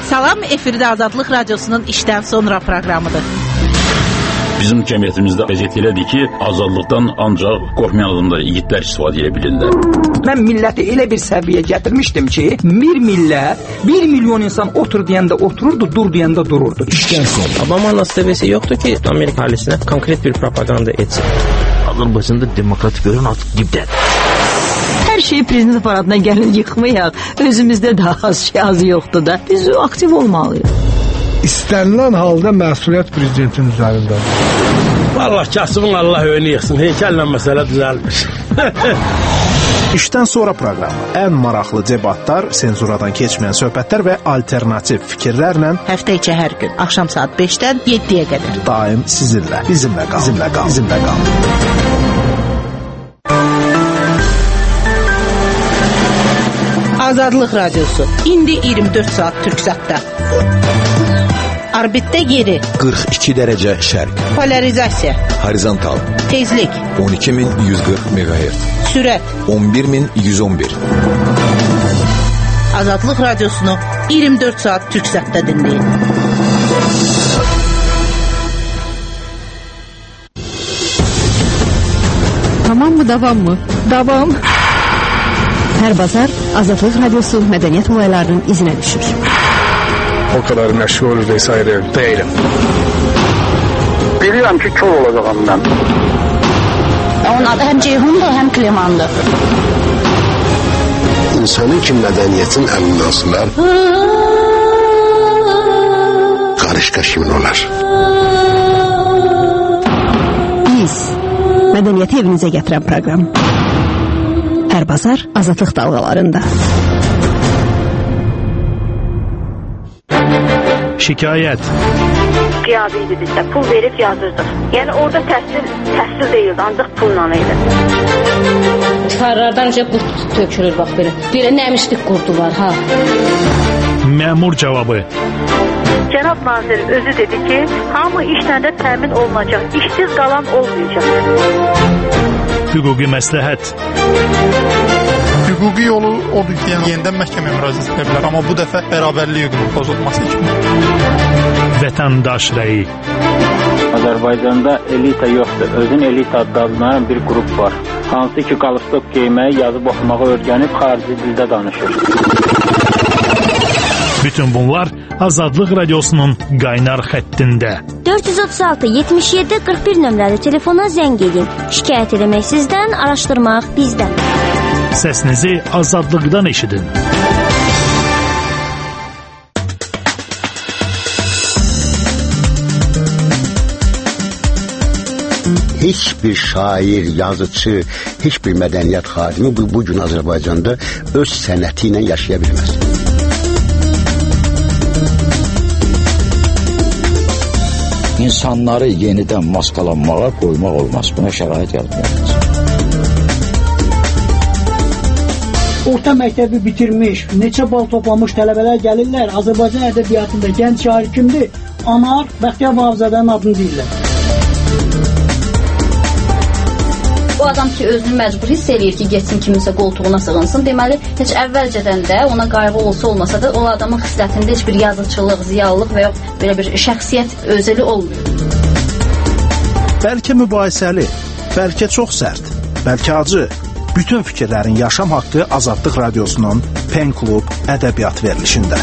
Salam, efirdə Azadlıq Radiosunun işdən sonra proqramıdır. Bizim cəmiyyətimizdə vəziyyət elədir ki, azadlıqdan ancaq qorxmayan adamlar, yiğitlər istifadə edə bilirlər. Mən milləti elə bir səviyyə gətirmişdim ki, bir millət, 1 milyon insan otur deyəndə otururdu, dur deyəndə dururdu. İşdən sonra. Obama'nın istəvəsi yoxdur ki, Amerika ailəsinə konkret bir propaganda etsin. Azərbaycanda demokrat görən artıq dibdədir. Hər şeyi prezident aparatına gəlin yıxmayaq. Özümüzdə daha az yoxdur da. Biz aktiv olmalıyıq. İstənilən halda məsuliyyət prezidentin üzərindədir. Vallahi kasıbın Allah önü yıxsın. Heykəllə məsələ düzəlmiş. İşdən sonra proqramı. Ən maraqlı debatlar, senzuradan keçməyən söhbətlər və alternativ fikirlərlə Həftə içi hər gün axşam saat 5-dən 7-yə qədər. Daim sizinlə. Bizimlə qalın. Azadlıq Radiosu. İndi 24 saat Türksatda. Orbitdə yeri 42 dərəcə şərq. Polarizasiya. Horizontal. Tezlik 12140 MHz. Sürət 11111. Azadlıq Radiosunu 24 saat Türksatda dinləyin. Tamam mı, davam mı? Davam. Hər bazar Azadlıq Radiosu mədəniyyət olaylarının izinə düşür. O kadar məşğul vesaire değilim. Bilirəm ki, kör olacağım mən. Onun adı həm Ceyhundur, həm Klemandır. İnsanın ki, mədəniyyətin əlindən asılar, qarışqa kimin olar? Biz, mədəniyyəti evinizə gətirən proqram. Hər bazar Azadlıq dalğalarında. Şikayət. Qiyabi idi bizdə, pul verib yazırdıq. Yəni orada təhsil deyildi, ancaq pulla idi. Tifarlardan önce qurt tökülür, bax belə. Belə nəmişlik qurdu var, ha. Məmur cavabı. Cənab nazir özü dedi ki, hamı işlə də təmin olunacaq, işsiz qalan olmayacaq. Hüquqi məsləhət. Hüquqi yolu odur ki, yenidən məhkəməyə müraciət edə bilər, amma bu dəfə bərabərlik hüququnun pozulması kimi. Vətəndaş rəyi. Azərbaycanda elita yoxdur. Özün elita adlanan bir qrup var. Hansı ki, qalstok geyməyi, yazıb oxumağı öyrənib xarici dildə danışır. Bütün bunlar Azadlıq Radiosunun qaynar xəttində. 436-77-41 nömrəli telefona zəng edin. Şikayət eləmək sizdən, araşdırmaq bizdən. Səsinizi azadlıqdan eşidin. Heç bir şair, yazıcı, heç bir mədəniyyət xadimi bugün Azərbaycanda öz sənəti ilə yaşaya bilməz. İnsanları yenidən maskalanmağa qoymaq olmaz. Buna şərait yaratmaq. Orta məktəbi bitirmiş, neçə bal toplamış tələbələr gəlirlər. Azərbaycan ədəbiyyatında gənc şair kimdir? Anar Bəxtiyar Vahabzadənin adını deyirlər. O adam ki, özünü məcbur hiss eləyir ki, getsin kiminsə qoltuğuna sığınsın. Deməli, heç əvvəlcədən də ona qayğı olsa da, o adamın xislətində heç bir yazıçılıq, ziyalılıq və yox belə bir şəxsiyyət özəli olmuyor. Bəlkə mübahisəli, bəlkə çox sərt, bəlkə acı. Bütün fikirlərin yaşam haqqı Azadlıq Radiosunun Pen Klub ədəbiyyat verilişində.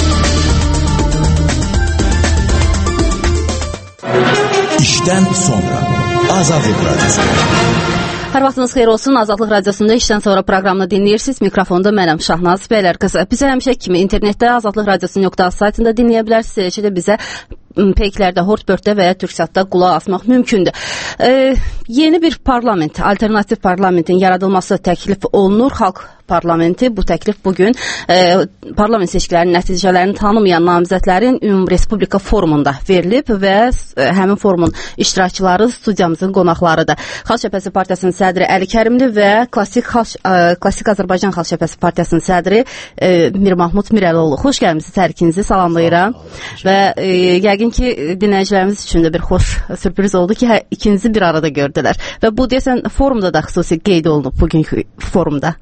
İşdən sonra Azadlıq Radiosu. Hər vaxtınız xeyir olsun. Azadlıq Radiosunda işdən sonra proqramını dinləyirsiniz. Mikrofonda mənəm Şahnaz Bəylər qızı. Bizə həmişə kimi internetdə Azadlıq Radiosu.az saytında dinləyə bilərsiniz. Eləcə də bizə peyklərdə, Hortbörddə və ya Türksatda qulaq asmaq mümkündür. Yeni bir parlament, alternativ parlamentin yaradılması təklif olunur. Xalq parlamenti bu təklif bugün parlament seçkilərinin nəticələrini tanımayan namizədlərin Ümumi Respublika forumunda verilib və həmin forumun iştirakçıları studiyamızın qonaqlarıdır. Xalq Cəbhəsi Partiyasının sədri Əli Kərimli və Klassik Azərbaycan Xalq Cəbhəsi Partiyasının sədri Mir Mahmud Mirəloğlu. Xoş gəlmisiniz, hər ikinizi salamlayıram. Və yəqin ki, dinləyicilərimiz üçün də bir xoş sürpriz oldu ki, ikinizi bir arada gördülər. Və bu deyəsən forumda da xüsusi qeyd olunub bugünkü forumda.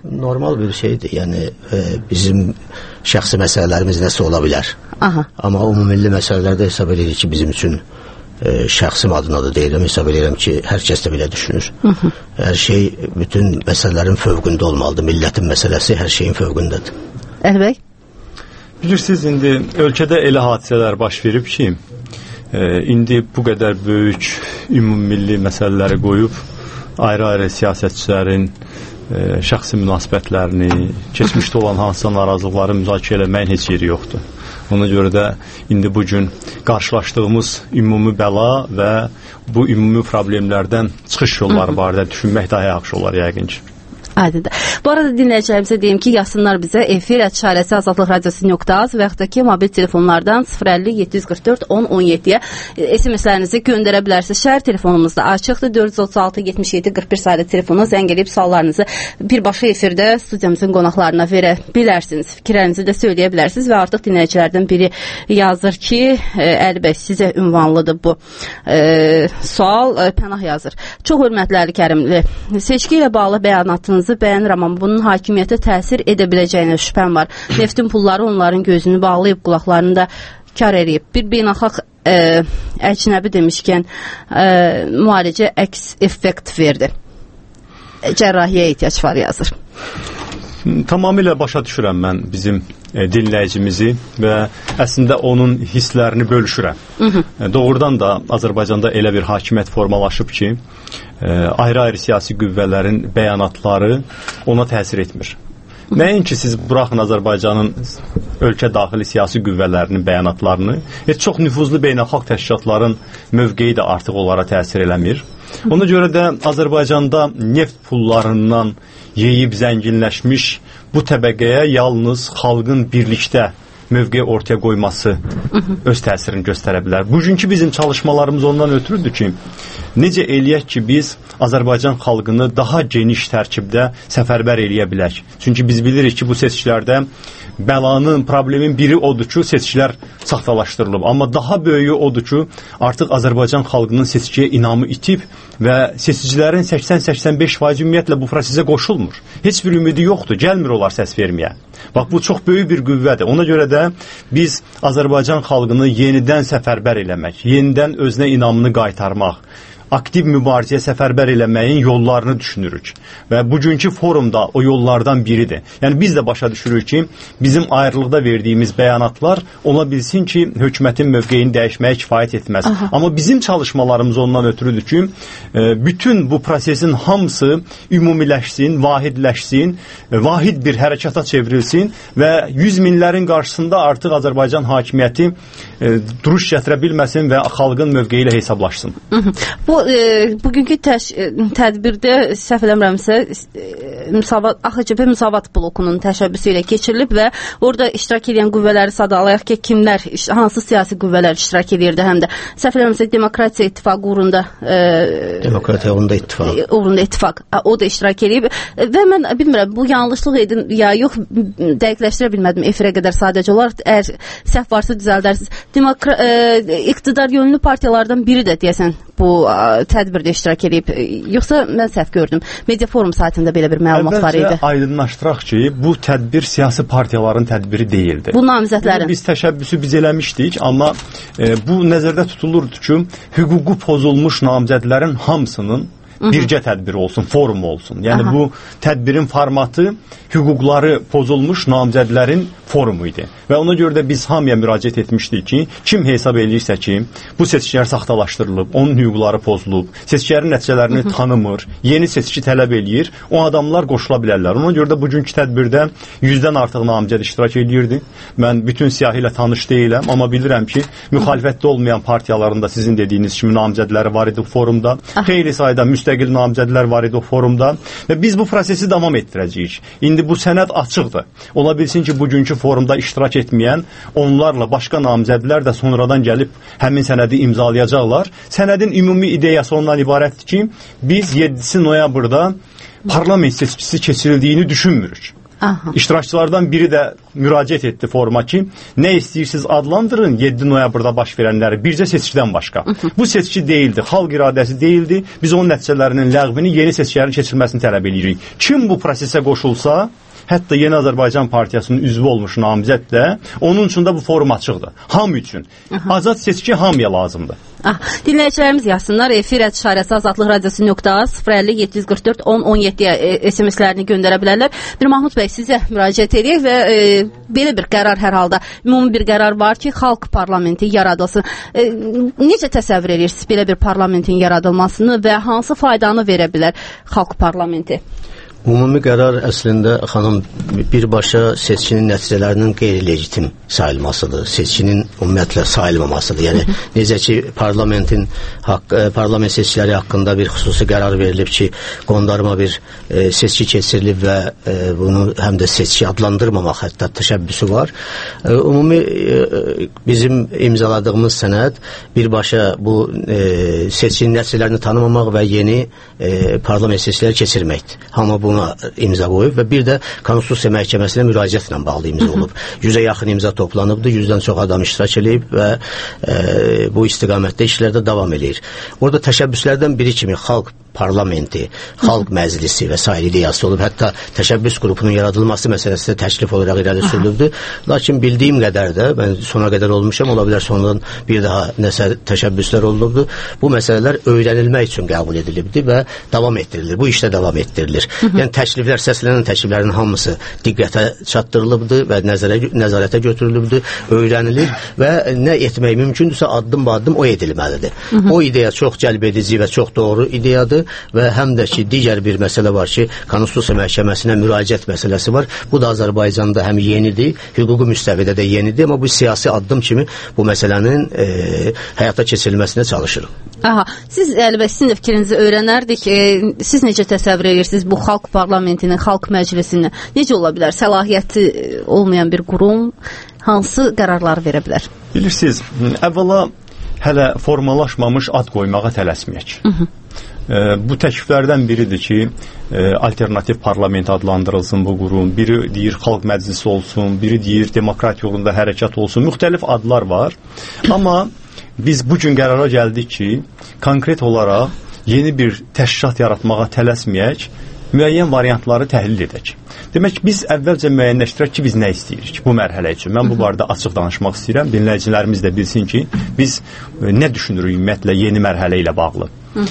Normal bir şeydir. Yəni bizim şəxsi məsələlərimiz nəsə ola bilər. Aha. Amma umumilli məsələlərdə hesab edirik ki, bizim üçün şəxsim adına da deyirəm, hesab edirəm ki, hər kəs də belə düşünür. Hər şey bütün məsələlərin fövqündə olmalıdır. Millətin məsələsi hər şeyin fövqündədir. Əlbəy? Bilirsiniz, indi ölkədə elə hadisələr baş verib ki, indi bu qədər böyük ümummilli məsələləri qoyub, ayrı-ayrı siyasətçilərin şəxsi münasibətlərini, keçmişdə olan hansısa narazılıqları müzakirə eləməyin heç yeri yoxdur. Ona görə də indi bugün qarşılaşdığımız ümumi bəla və bu ümumi problemlərdən çıxış yolları barədə düşünmək daha yaxşı olar yəqin ki. Aydındır. Bu arada dinləyicilərimizə deyim ki, yazsınlar bizə efir @çarəsi Azadlıq Radiosu.az və yaxud da ki, mobil telefonlardan 050-744-1017-yə SMS-lərinizi göndərə bilərsiniz. Şəhər telefonumuzda açıqdır, 436-77-41 sayılı telefona zəng edib suallarınızı birbaşa efirdə studiyamızın qonaqlarına verə bilərsiniz. Fikirlərinizi də söyləyə bilərsiniz və artıq dinləyicilərdən biri yazır ki, Əlibəy, sizə ünvanlıdır bu sual, Pənah yazır. Çox hörmətli Əli Kərimli, seçki ilə bağlı bəyanatınız bəyənirəm, amma bunun hakimiyyətə təsir edə biləcəyinə şübhəm var. Neftin pulları onların gözünü bağlayıb, qulaqlarını da kar eləyib. Bir beynəlxalq əcnəbi demişkən müalicə əks effekt verdi. Cərrahiyə ehtiyac var yazır. Tamamilə başa düşürəm mən bizim dinləyicimizi və əslində onun hisslərini bölüşürəm. Doğrudan da Azərbaycanda elə bir hakimiyyət formalaşıb ki, ayrı-ayrı siyasi qüvvələrin bəyanatları ona təsir etmir. Nəinki siz buraxın Azərbaycanın ölkə daxili siyasi qüvvələrinin bəyanatlarını, çox nüfuzlu beynəlxalq təşkilatların mövqeyi də artıq onlara təsir eləmir. Ona görə də Azərbaycanda neft pullarından yeyib zənginləşmiş bu təbəqəyə yalnız xalqın birlikdə mövqe ortaya qoyması öz təsirini göstərə bilər. Bugünkü bizim çalışmalarımız ondan ötürüdür ki, necə eləyək ki, biz Azərbaycan xalqını daha geniş tərkibdə səfərbər eləyə bilək. Çünki biz bilirik ki, bu seçkilərdə bəlanın, problemin biri odur ki, seçkilər saxtalaşdırılıb. Amma daha böyüyü odur ki, artıq Azərbaycan xalqının seçkiyə inamı itib və seçicilərin 80-85% ümumiyyətlə bu prosesə qoşulmur. Heç bir ümidi yoxdur, gəlmir onlar səs verməyə. Bax, bu çox böyük bir qüvvədir. Ona görə də biz Azərbaycan xalqını yenidən səfərbər eləmək, yenidən özünə inamını qaytarmaq, aktiv mübarizəyə səfərbər eləməyin yollarını düşünürük. Və bugünkü forumda o yollardan biridir. Yəni biz də başa düşürük ki, bizim ayrılıqda verdiyimiz bəyanatlar ola bilsin ki, hökumətin mövqeyini dəyişməyə kifayət etməz. Amma bizim çalışmalarımız ondan ötürüdür ki, bütün bu prosesin hamısı ümumiləşsin, vahidləşsin, vahid bir hərəkata çevrilsin və 100 minlərin qarşısında artıq Azərbaycan hakimiyyəti duruş gətirə bilməsin və xalqın mövqeyi ilə hesablaşsın. Bugünkü tədbirdə səhv eləmirəmsə AXCP Müsavat blokunun təşəbbüsü ilə keçirilib və orada iştirak edən qüvvələri sadalayaq ki, kimlər, hansı siyasi qüvvələr iştirak edirdi, həm də səhv eləmirəmsə Demokratiya İttifaqı uğrunda İttifaq o da iştirak edib və mən bilmirəm, bu yanlışlıq edin ya yox, dəqiqləşdirə bilmədim efirə qədər sadəcə olaraq, əgər səhv varsa düzəldərsiniz. İqtidar yönlü partiyalardan biri də deyəsən bu tədbirdə iştirak edib, yoxsa mən səhv gördüm. Media Forum saytında belə bir məlumat var idi. Əvvəlcə aydınlaşdıraq ki, bu tədbir siyasi partiyaların tədbiri deyildi. Bu namizədlərin. Biz təşəbbüsü biz eləmişdik, amma bu nəzərdə tutulurdu ki, hüququ pozulmuş namizədlərin hamısının bircə tədbiri olsun, forum olsun. Yəni bu tədbirin formatı hüquqları pozulmuş namizədlərin forumu idi. Və ona görə də biz hamıya müraciət etmişdik ki, kim hesab eləyirsə ki, bu seçkilər saxtalaşdırılıb, onun hüquqları pozulub, seçkilərin nəticələrini tanımır, yeni seçki tələb eləyir, o adamlar qoşula bilərlər. Ona görə də bugünkü tədbirdə 100-dən artıq namizəd iştirak eləyirdi. Mən bütün siyahı ilə tanış deyiləm, amma bilirəm ki, müxalifətdə olmayan partiyalarında sizin dediyiniz kimi namizədləri var idi forumda, xeyli sayda müstəqil namizədlər var idi o forumda və biz bu prosesi davam etdirəcəyik. İndi bu sənəd açıqdır. Ola bilsin ki, bugünkü forumda iştirak etməyən onlarla başqa namizədlər də sonradan gəlib həmin sənədi imzalayacaqlar. Sənədin ümumi ideyası ondan ibarətdir ki, biz 7 noyabrda parlament seçkisi keçirildiyini düşünmürük. İştirakçılardan biri də müraciət etdi foruma ki, nə istəyirsiniz adlandırın 7 noyabrda baş verənləri bircə seçkidən başqa. Bu seçki deyildi, xalq iradəsi deyildi. Biz onun nəticələrinin ləğvini, yeni seçkilərin keçirilməsini tələb edirik. Kim bu prosesə qoşulsa, hətta Yeni Azərbaycan Partiyasının üzvü olmuş namizəd də, onun üçün də bu forum açıqdır. Hamı üçün. Azad seçki hamıya lazımdır. Dinləyicilərimiz yazsınlar. Efir @işarəsi Azadlıq Radiosu .050 744 1017 SMS-lərini göndərə bilərlər. Bir Mahmud bəy, sizə müraciət edək və belə bir qərar hər halda, ümumi bir qərar var ki, xalq parlamenti yaradılsın. Necə təsəvvür edirsiniz belə bir parlamentin yaradılmasını və hansı faydanı verə bilər xalq parlamenti? Ümumi qərar əslində xanım birbaşa seçkinin nəticələrinin qeyri-legitim sayılmasıdır. Seçkinin ümumiyyətlə sayılmamasıdır. Yəni necə ki parlament seçkiləri haqqında bir xüsusi qərar verilib ki, qondarma bir seçki keçirilib və bunu həm də seçki adlandırmamaq hətta təşəbbüsü var. Ümumi bizim imzaladığımız sənəd birbaşa bu seçkinin nəticələrini tanımamaq və yeni parlament seçkiləri keçirməkdir. Amma buna imza qoyub və bir də Konstitusiya Məhkəməsinə müraciətlə bağlı imza olub. 100-ə yaxın imza toplanıbdır, 100-dən çox adam iştirak edib və bu istiqamətdə işlərdə davam edir. Orada təşəbbüslərdən biri kimi xalq parlamenti, xalq məclisi və s. ideyası olub. Hətta təşəbbüs qrupunun yaradılması məsələsi də təklif olaraq irəli sürülübdür. Lakin bildiyim qədər də, mən sona qədər olmuşam, ola bilər sonradan bir daha nəsə təşəbbüslər olunubdur. Bu məsələlər öyrənilmək üçün qəbul edilibdir və davam etdirilir. Bu işdə davam etdirilir. Yəni təkliflər, səslənən təkliflərin hamısı diqqətə çatdırılıbdır və nəzarətə götürülübdür, öyrənilir və nə etmək mümkündürsə addım-addım o edilməlidir. O ideya çox cəlbedici və çox doğru ideyadır və həm də ki, digər bir məsələ var ki, Konstitusiya Məhkəməsinə müraciət məsələsi var. Bu da Azərbaycanda həm yenidir, hüquqi müstəvidə də yenidir, amma bu siyasi addım kimi bu məsələnin həyata keçirilməsinə çalışırıq. Siz sizin də fikrinizi öyrənərdik. Siz necə təsəvvür edirsiniz bu xalq parlamentinin, xalq məclisini? Necə ola bilər? Səlahiyyəti olmayan bir qurum hansı qərarları verə bilər? Bilirsiniz, əvvəla hələ formalaşmamış ad qoymağa tələsməyək. Bu təkliflərdən biridir ki, alternativ parlament adlandırılsın bu qurum, biri deyir xalq məclisi olsun, biri deyir demokrat yolunda hərəkat olsun, müxtəlif adlar var. Amma biz bugün qərara gəldik ki, konkret olaraq yeni bir təşkilat yaratmağa tələsməyək, müəyyən variantları təhlil edək. Demək, biz əvvəlcə müəyyənləşdirək ki, biz nə istəyirik bu mərhələ üçün. Mən bu barədə açıq danışmaq istəyirəm. Dinləyicilərimiz də bilsin ki, biz nə düşünürük ümumiyyətlə yeni mərhələ ilə bağlı.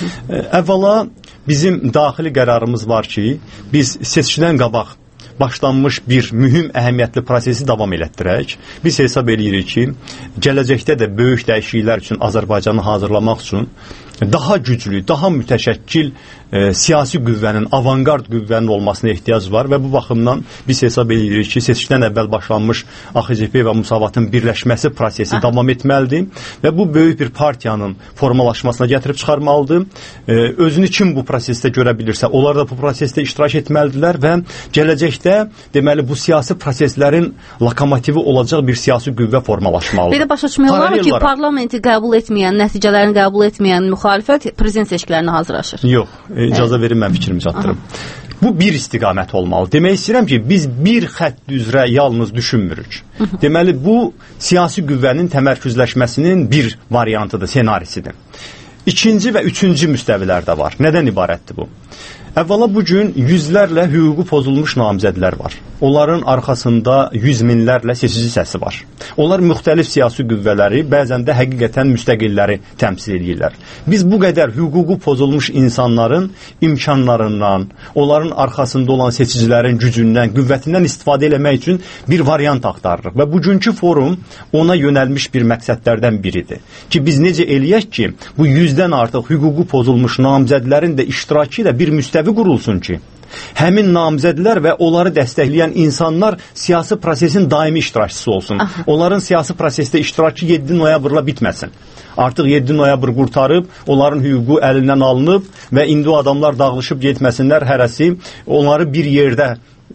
Əvvəla, bizim daxili qərarımız var ki, biz seçkidən qabaq başlanmış bir mühüm əhəmiyyətli prosesi davam elətdirək. Biz hesab edirik ki, gələcəkdə də böyük dəyişikliklər üçün Azərbaycanı hazırlamaq üçün daha güclü, daha mütəşəkkil siyasi qüvvənin, avangard qüvvənin olmasına ehtiyac var və bu baxımdan biz hesab edirik ki, seçkidən əvvəl başlanmış AXCP və Müsavatın birləşməsi prosesi davam etməlidir və bu böyük bir partiyanın formalaşmasına gətirib çıxarmalıdır. Özünü kim bu prosesdə görə bilirsə, onlar da bu prosesdə iştirak etməlidirlər və gələcəkdə deməli bu siyasi proseslərin lokomotivi olacaq bir siyasi qüvvə formalaşmalıdır. Belə başa düşmək olar ki, parlamenti qəbul etməyən, nəticələrini qəbul etməyən müxalifət prezident seçkilərinə hazırlaşır. Yox, icazə verin, mən fikrimi çatdırım. Bu bir istiqamət olmalı. Demək istəyirəm ki, biz bir xətt üzrə yalnız düşünmürük. Deməli, bu siyasi qüvvənin təmərküzləşməsinin bir variantıdır, senarisidir. İkinci və üçüncü müstəvilər də var. Nədən ibarətdir bu? Əvvəla bugün yüzlərlə hüququ pozulmuş namizədlər var. Onların arxasında yüz minlərlə seçici səsi var. Onlar müxtəlif siyasi qüvvələri, bəzən də həqiqətən müstəqilləri təmsil edirlər. Biz bu qədər hüququ pozulmuş insanların imkanlarından, onların arxasında olan seçicilərin gücündən, qüvvətindən istifadə eləmək üçün bir variant axtarırıq. Və bugünkü forum ona yönəlmiş bir məqsədlərdən biridir. Ki biz necə eləyək ki, bu 100-dən artıq hüququ pozulmuş namizədlərin də iştirakı ilə bir müstəvi qurulsun ki, həmin namizədlər və onları dəstəkləyən insanlar siyasi prosesin daimi iştirakçısı olsun. Onların siyasi prosesdə iştirakı 7 noyabrla bitməsin. Artıq 7 noyabr qurtarıb, onların hüququ əlindən alınıb və indi o adamlar dağılışıb getməsinlər hərəsi, onları bir yerdə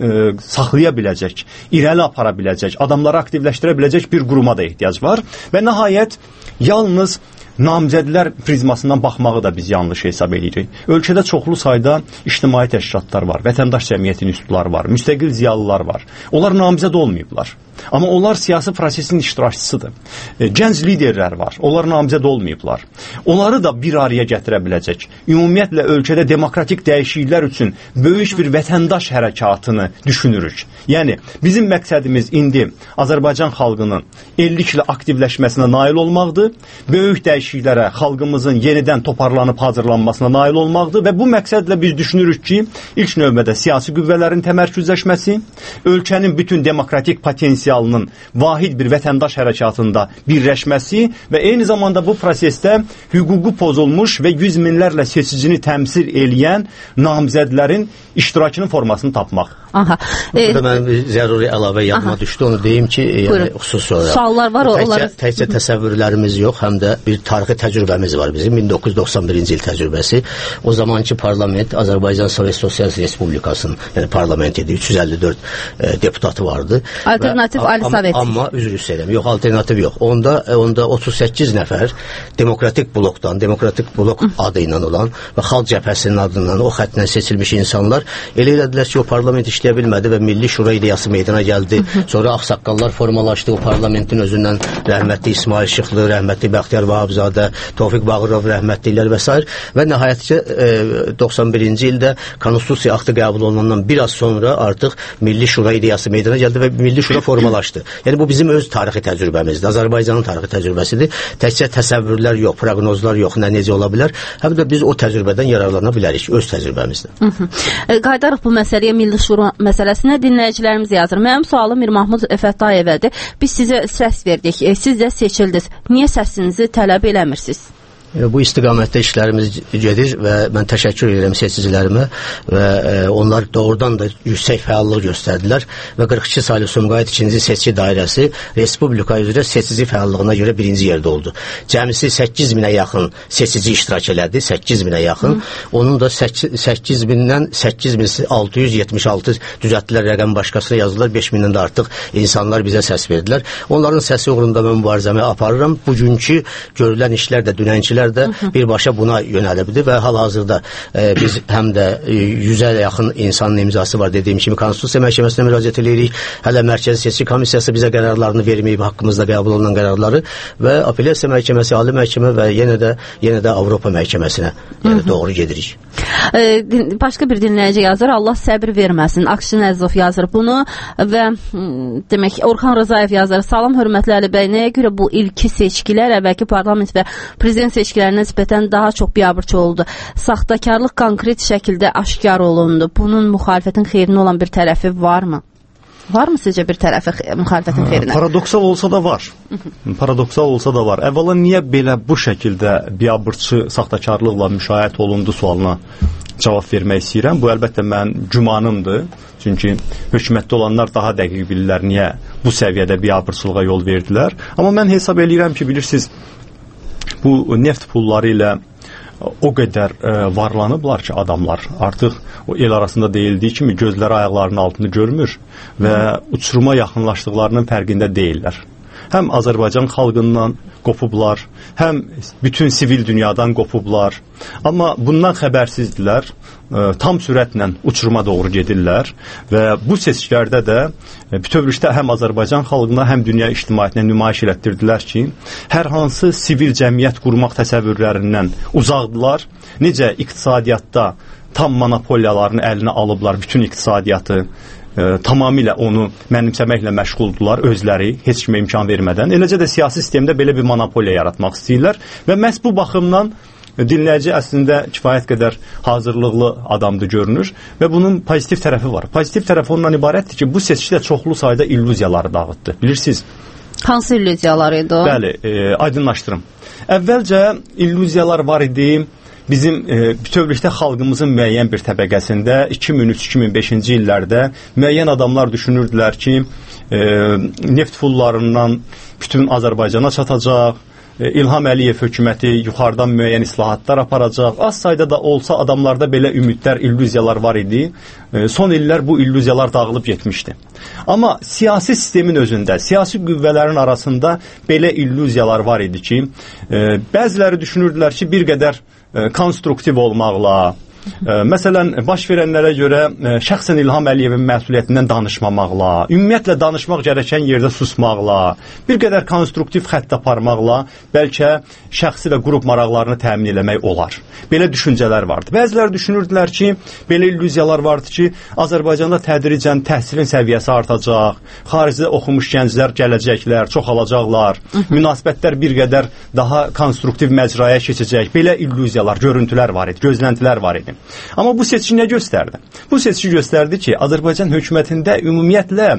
saxlaya biləcək, irəli apara biləcək, adamları aktivləşdirə biləcək bir quruma da ehtiyac var və nəhayət yalnız namizədlər prizmasından baxmağı da biz yanlış hesab edirik. Ölkədə çoxlu sayda ictimai təşkilatlar var, vətəndaş cəmiyyəti institutları var, müstəqil ziyalılar var. Onlar namizəd olmayıblar. Amma onlar siyasi prosesin iştirakçısıdır. Gənc liderlər var, onlar namizəd olmayıblar. Onları da bir araya gətirə biləcək. Ümumiyyətlə ölkədə demokratik dəyişikliklər üçün böyük bir vətəndaş hərəkatını düşünürük. Yəni, bizim məqsədimiz indi Azərbaycan xalqının elliklə aktivləşməsinə nail olmaqdır, böyük dəyişikliklərə xalqımızın yenidən toparlanıb hazırlanmasına nail olmaqdır və bu məqsədlə biz düşünürük ki, ilk növbədə siyasi qüvvələrin təmərküzləşməsi, ölkənin bütün demokratik potensialının vahid bir vətəndaş hərəkatında birləşməsi və eyni zamanda bu prosesdə hüququ pozulmuş və yüz minlərlə seçicini təmsil eləyən namizədlərin iştirakının formasını tapmaq. Aha. Burada mən zəruri əlavə yadıma düşdü, onu deyim ki, yəni xüsusi olaraq. Suallar var, onları... Təkcə təsəvvürlərimiz yox, həm də bir tarixi təcrübəmiz var bizim, 1991-ci il təcrübəsi. O zamanki parlament Azərbaycan Sovet Sosialist Respublikasının, yəni parlament idi, 354 deputatı vardı. Alternativ Ali Sovet. Amma üzr istəyirəm, yox, alternativ yox. Onda 38 nəfər demokratik blokdan, demokratik blok adı ilə olan və xalq cəbhəsinin adından o xətlə seçilmiş insanlar elə elədilər ki, o parlament işləyə bilmədi və Milli Şura ideyası meydana gəldi. Sonra ağsaqqallar formalaşdı o parlamentin özündən, rəhmətli İsmail Şıxlı, rəhmətli Bəxtiyar Vahabzadə, Tofiq Bağırov rəhmətliklər və s. və nəhayətcə 91-ci ildə konstitusiya aktı qəbul olunandan biraz sonra artıq Milli Şura ideyası meydana gəldi və Milli Şura formalaşdı. Yəni bu bizim öz tarixi təcrübəmizdir, Azərbaycanın tarixi təcrübəsidir. Təkcə təsəvvürlər yox, proqnozlar yox, nə necə ola bilər, həm də biz o təcrübədən yararlana bilərik, öz təcrübəmizdir. Qaydarıq bu məsələyə, Milli Şura məsələsinə. Dinləyicilərimiz yazır. Mənim sualım Mir Mahmud Fətayevədir. Biz sizə səs verdik, siz də seçildiniz. Niyə səsinizi tələb eləmirsiniz? Bu istiqamətdə işlərimiz gedir və mən təşəkkür edirəm seçicilərimə və onlar doğrudan da yüksək fəallıq göstərdilər və 42 saylı Sumqayıt 2-ci seçki dairəsi Respublika üzrə seçici fəallığına görə birinci yerdə oldu. Cəmisi 8.000-ə yaxın seçici iştirak elədi, 8.000-ə yaxın. Onun da 8.000-dən 8.676 düzəltdilər rəqəm başqasına yazdılar, 5.000-dən də artıq insanlar bizə səs verdilər. Onların səsi uğrunda mən mübarizəmi aparıram. Bugünkü görülən işlər də dünənkilər də birbaşa buna yönəlibdir və hal-hazırda biz həm də 100-ə yaxın insanın imzası var, dediyim kimi Konstitusiya Məhkəməsinə müraciət edirik. Hələ Mərkəzi Seçki Komissiyası bizə qərarlarını verməyib, haqqımızda qəbul olunan qərarları və Apellyasiya Məhkəməsi, Ali Məhkəmə və yenə də Avropa Məhkəməsinə doğru gedirik. Başqa bir dinləyici yazır, Allah səbir verməsin. Akşin Əzov yazır bunu və demək Orxan Rızayev yazır, salam hörmətli Əli bəy, nəyə görə bu ilki seçkilər əvvəlki parlament və prezident seçkilərinə nisbətən daha çox biabırçı oldu? Saxtakarlıq konkret şəkildə aşkar olundu. Bunun müxalifətin xeyrinə olan bir tərəfi varmı? Varmı sizcə bir tərəfi müxalifətin xeyrinə? Paradoksal olsa da var. Paradoksal olsa da var. Əvvəla niyə belə bu şəkildə biabırçı saxtakarlıqla müşahidə olundu sualına cavab vermək istəyirəm. Bu əlbəttə mənim gümanımdır. Çünki hökumətdə olanlar daha dəqiq bilirlər niyə bu səviyyədə biabırçılığa yol verdilər. Amma mən hesab eləyirəm ki, bilirsiniz, bu neft pulları ilə o qədər varlanıblar ki, adamlar artıq o el arasında deyildiyi kimi gözləri ayaqlarının altını görmür və uçuruma yaxınlaşdıqlarının fərqində deyirlər. Həm Azərbaycan xalqından qopublar, həm bütün sivil dünyadan qopublar. Amma bundan xəbərsizdilər, tam sürətlə uçuruma doğru gedirlər və bu seçkilərdə də bütövlükdə həm Azərbaycan xalqına, həm dünya ictimaiyyətinə nümayiş elətdirdilər ki, hər hansı sivil cəmiyyət qurmaq təsəvvürlərindən uzaqdılar. Necə iqtisadiyyatda tam monopoliyalarını əlinə alıblar, bütün iqtisadiyyatı, tamamilə onu mənimsəməklə məşğuldular özləri, heç kimə imkan vermədən. Eləcə də siyasi sistemdə belə bir monopoliya yaratmaq istəyirlər və məhz bu baxımdan dinləyici əslində kifayət qədər hazırlıqlı adamdır görünür və bunun pozitiv tərəfi var. Pozitiv tərəfi ondan ibarətdir ki, bu seçkidə çoxlu sayda illüziyaları dağıtdı. Bilirsiniz? Hansı illüziyalar idi o? Bəli, aydınlaşdırım. Əvvəlcə illüziyalar var idi. Bizim bütövlükdə xalqımızın müəyyən bir təbəqəsində 2003-2005-ci illərdə müəyyən adamlar düşünürdülər ki, neft pullarından bütün Azərbaycana çatacaq İlham Əliyev hökuməti yuxarıdan müəyyən islahatlar aparacaq. Az sayda da olsa adamlarda belə ümidlər, illüziyalar var idi. Son illər bu illüziyalar dağılıb getmişdi. Amma siyasi sistemin özündə, siyasi qüvvələrin arasında belə illüziyalar var idi ki, bəziləri düşünürdülər ki, bir qədər konstruktiv olmaqla, məsələn, baş verənlərə görə şəxsən İlham Əliyevin məsuliyyətindən danışmamaqla, ümumiyyətlə danışmaq gərəkən yerdə susmaqla, bir qədər konstruktiv xətt aparmaqla bəlkə şəxsi və qrup maraqlarını təmin eləmək olar. Belə düşüncələr vardı. Bəziləri düşünürdülər ki, belə illüziyalar vardı ki, Azərbaycanda tədricən təhsilin səviyyəsi artacaq, xaricdə oxumuş gənclər gələcəklər, çoxalacaqlar, münasibətlər bir qədər daha konstruktiv məcraya keçəcək. Belə illüziyalar, görüntülər var idi, gözləntilər var idi. Amma bu seçki nə göstərdi? Bu seçki göstərdi ki, Azərbaycan hökumətində ümumiyyətlə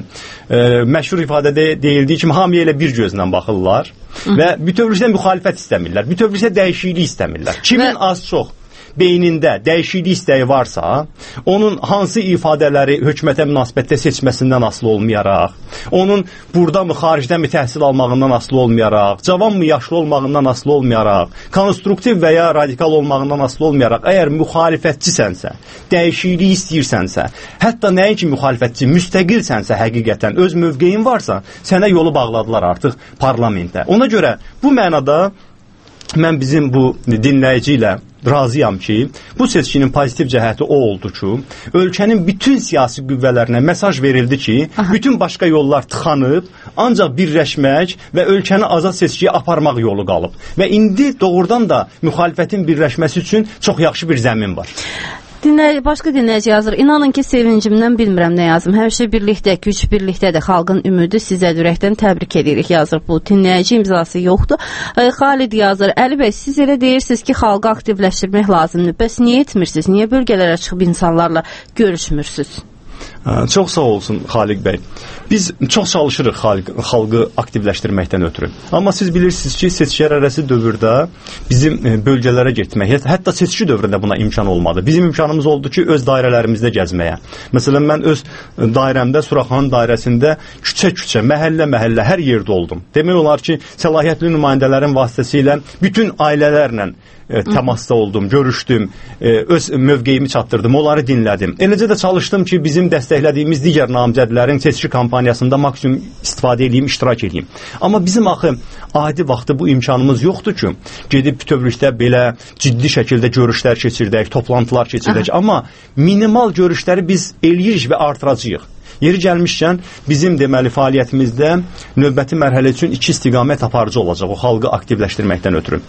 məşhur ifadədə deyildiyi kimi hamıya elə bir gözlə baxırlar və bütövlükdə müxalifət istəmirlər, bütövlükdə dəyişiklik istəmirlər. Kimin az-çox beynində dəyişiklik istəyi varsa, onun hansı ifadələri hökumətə münasibətdə seçməsindən asılı olmayaraq, onun buradamı, xaricdəmi təhsil almağından asılı olmayaraq, cavanmı, yaşlı olmağından asılı olmayaraq, konstruktiv və ya radikal olmağından asılı olmayaraq, əgər müxalifətçisənsə, dəyişiklik istəyirsənsə, hətta nəinki müxalifətçi, müstəqilsənsə həqiqətən, öz mövqeyin varsa, sənə yolu bağladılar artıq parlamentdə. Ona görə bu mənada mən bizim bu dinləyici ilə razıyam ki, bu seçkinin pozitiv cəhəti o oldu ki, ölkənin bütün siyasi qüvvələrinə mesaj verildi ki, bütün başqa yollar tıxanıb, ancaq birləşmək və ölkəni azad seçkiyə aparmaq yolu qalıb. Və indi doğrudan da müxalifətin birləşməsi üçün çox yaxşı bir zəmin var. Başqa dinləyici yazır. İnanın ki, sevincimdən bilmirəm nə yazım. Hər şey birlikdə, güc birlikdədir. Xalqın ümidi sizə ürəkdən təbrik edirik yazır. Bu dinləyici imzası yoxdur. Xalid yazır. Əli bəy, siz elə deyirsiniz ki, xalqı aktivləşdirmək lazımdır. Bəs niyə etmirsiniz? Niyə bölgələrə çıxıb insanlarla görüşmürsünüz? Çox sağ olsun Xaliq bəy. Biz çox çalışırıq xalqı aktivləşdirməkdən ötürü. Amma siz bilirsiniz ki, seçkilər arası dövrdə bizim bölgələrə getmək, hətta seçki dövründə buna imkan olmadı. Bizim imkanımız oldu ki, öz dairələrimizdə gəzməyə. Məsələn, mən öz dairəmdə, Suraxanın dairəsində küçə-küçə, məhəllə-məhəllə hər yerdə oldum. Demək olar ki, səlahiyyətli nümayəndələrin vasitəsilə bütün ailələrlə təmasda oldum, görüşdüm, öz mövqeyimi çatdırdım, onları dinlədim. Eləcə də çalışdım ki, bizim dəstəklədiyimiz digər namizədlərin seçki kampaniyasında maksimum istifadə edeyim, iştirak edeyim. Amma bizim axı adi vaxtda bu imkanımız yoxdur ki, gedib bütövlükdə belə ciddi şəkildə görüşlər keçirdək, toplantılar keçirdək. Amma minimal görüşləri biz eləyirik və artıracağıq. Yeri gəlmişkən bizim deməli fəaliyyətimizdə növbəti mərhələ üçün 2 istiqamət aparıcı olacaq o xalqı aktivləşdirməkdən ötürü.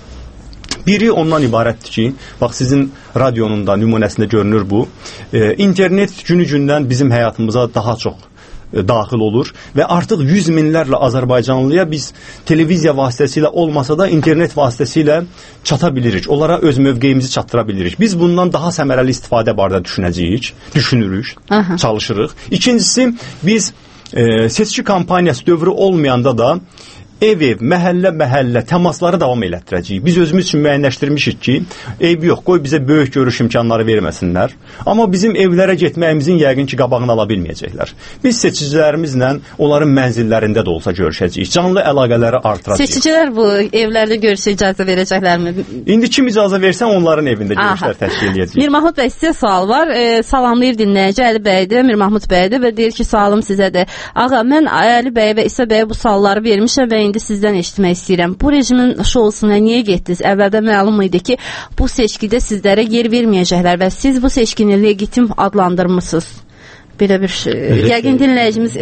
Biri ondan ibarətdir ki, bax sizin radionun da nümunəsində görünür bu, internet günü-gündən bizim həyatımıza daha çox daxil olur və artıq 100 minlərlə Azərbaycanlıya biz televiziya vasitəsilə olmasa da internet vasitəsilə çata bilirik, onlara öz mövqeyimizi çatdıra bilirik. Biz bundan daha səmərəli istifadə barədə düşünürük, çalışırıq. İkincisi, biz seçki kampaniyası dövrü olmayanda da ev-ev, məhəllə-məhəllə təmasları davam elətdirəcəyik. Biz özümüz üçün müəyyənləşdirmişik ki, eybi yox, qoy bizə böyük görüş imkanları verməsinlər. Amma bizim evlərə getməyimizin yəqin ki, qabağını ala bilməyəcəklər. Biz seçicilərimizlə onların mənzillərində də olsa görüşəcəyik. Canlı əlaqələri artıracağıq. Seçicilər bu evlərdə görüşə icazə verəcəklərmi? İndi kim icazə versə onların evində görüşlər təşkil edəcəyik. Mir Mahmud bəy, sizə sual var. Salamlayır dinləyici Əli bəydir, Mir Mahmud bəydir və deyir ki, sualım sizədir. Ağa, mən Əli bəyə və İsa bəyə bu sualları vermişəm və indi sizdən eşitmək istəyirəm. Bu rejimin şousuna niyə getdiniz? Əvvəldə məlum idi ki, bu seçkidə sizlərə yer verməyəcəklər və siz bu seçkini legitim adlandırmısınız. Belə bir şey. Yəqin dinləyicimiz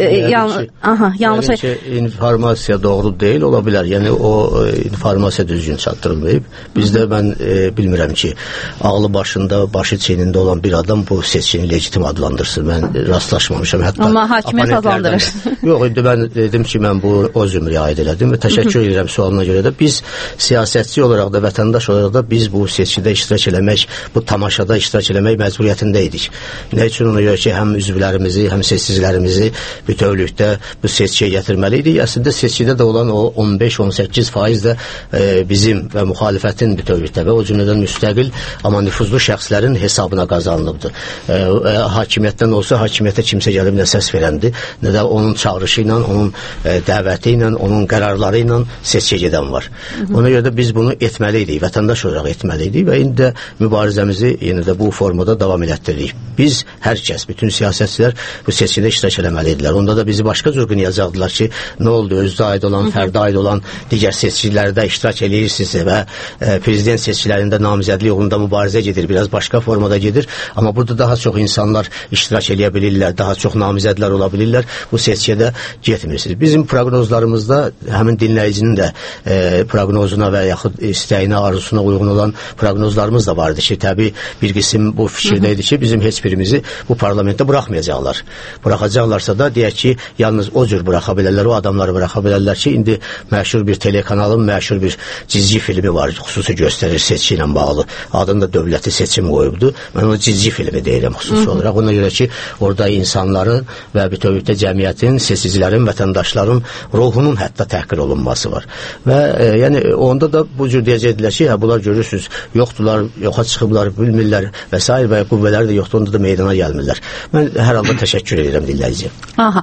yanlış informasiya doğru deyil, ola bilər. Yəni o informasiya düzgün çatdırılmayıb. Bizdə mən bilmirəm ki, ağlı başında, başı çiynində olan bir adam bu seçkini legitim adlandırsın. Mən rastlaşmamışam. Hətta amma hakimiyyət adlandırır. Yox, indi mən dedim ki, mən bu o zümrəyə aid elədim və təşəkkür edirəm sualına görə də. Biz siyasətçi olaraq da, vətəndaş olaraq da biz bu seçkidə iştirak eləmək, bu tamaşada iştirak eləmək məcburiyyətində idik. Nə üçün ona görə ki, həm üzvlər seçicilərimizi, həm seçicilərimizi bütövlükdə bu seçkiyə gətirməliydik. Əslində seçkidə də olan o 15-18% də bizim və müxalifətin bütövlükdə və o cümlədən müstəqil, amma nüfuzlu şəxslərin hesabına qazanılıbdır. Hakimiyyətdən olsa, hakimiyyətə kimsə gəlib nə səs verəndir, nə də onun çağırışı ilə, onun dəvəti ilə, onun qərarları ilə seçkiyə gedən var. Ona görə də biz bunu etməliydik, vətəndaş olaraq etməliydik və indi də mübarizəmizi yenə də bu formada davam elətdiririk. Biz, hər kəs, bütün siyasətçilər bu seçkidə iştirak eləməlidirlər. Onda da bizi başqa cür qınayacaqdılar ki, nə oldu, özdə aid olan, fərdə aid olan digər seçkilərdə iştirak eləyirsiniz və prezident seçkilərində namizədlik yolunda mübarizə gedir, biraz başqa formada gedir. Amma burada daha çox insanlar iştirak eləyə bilirlər, daha çox namizədlər ola bilirlər. Bu seçkidə getmirsiniz. Bizim proqnozlarımızda həmin dinləyicinin də proqnozuna və yaxud istəyinə, arzusuna uyğun olan proqnozlarımız da vardı ki, təbii bir qism bu fikirdə idi ki, bizim heç birimizi bu parlamentdə buraxmayacaqlar. Buraxacaqlarsa da deyək ki, yalnız o cür buraxa bilərlər, o adamları buraxa bilərlər ki, indi məşhur bir telekanalın məşhur bir cizgi filmi var, xüsusi göstərir seçki ilə bağlı. Adını da dövləti seçim qoyubdu. Mən onu cizgi filmi deyirəm xüsusi olaraq. Ona görə ki, orada insanların və bütövlükdə cəmiyyətin, seçicilərin, vətəndaşların ruhunun hətta təhqir olunması var. Və yəni onda da bu cür deyəcəkdilər ki, bunlar görürsünüz, yoxdular, yoxa çıxıblar, bilmirlər və s. və qüvvələri də yoxdur, onda da meydana gəlmirlər. Mən hər halda təşəkkür edirəm dinləyiciyə. Aha.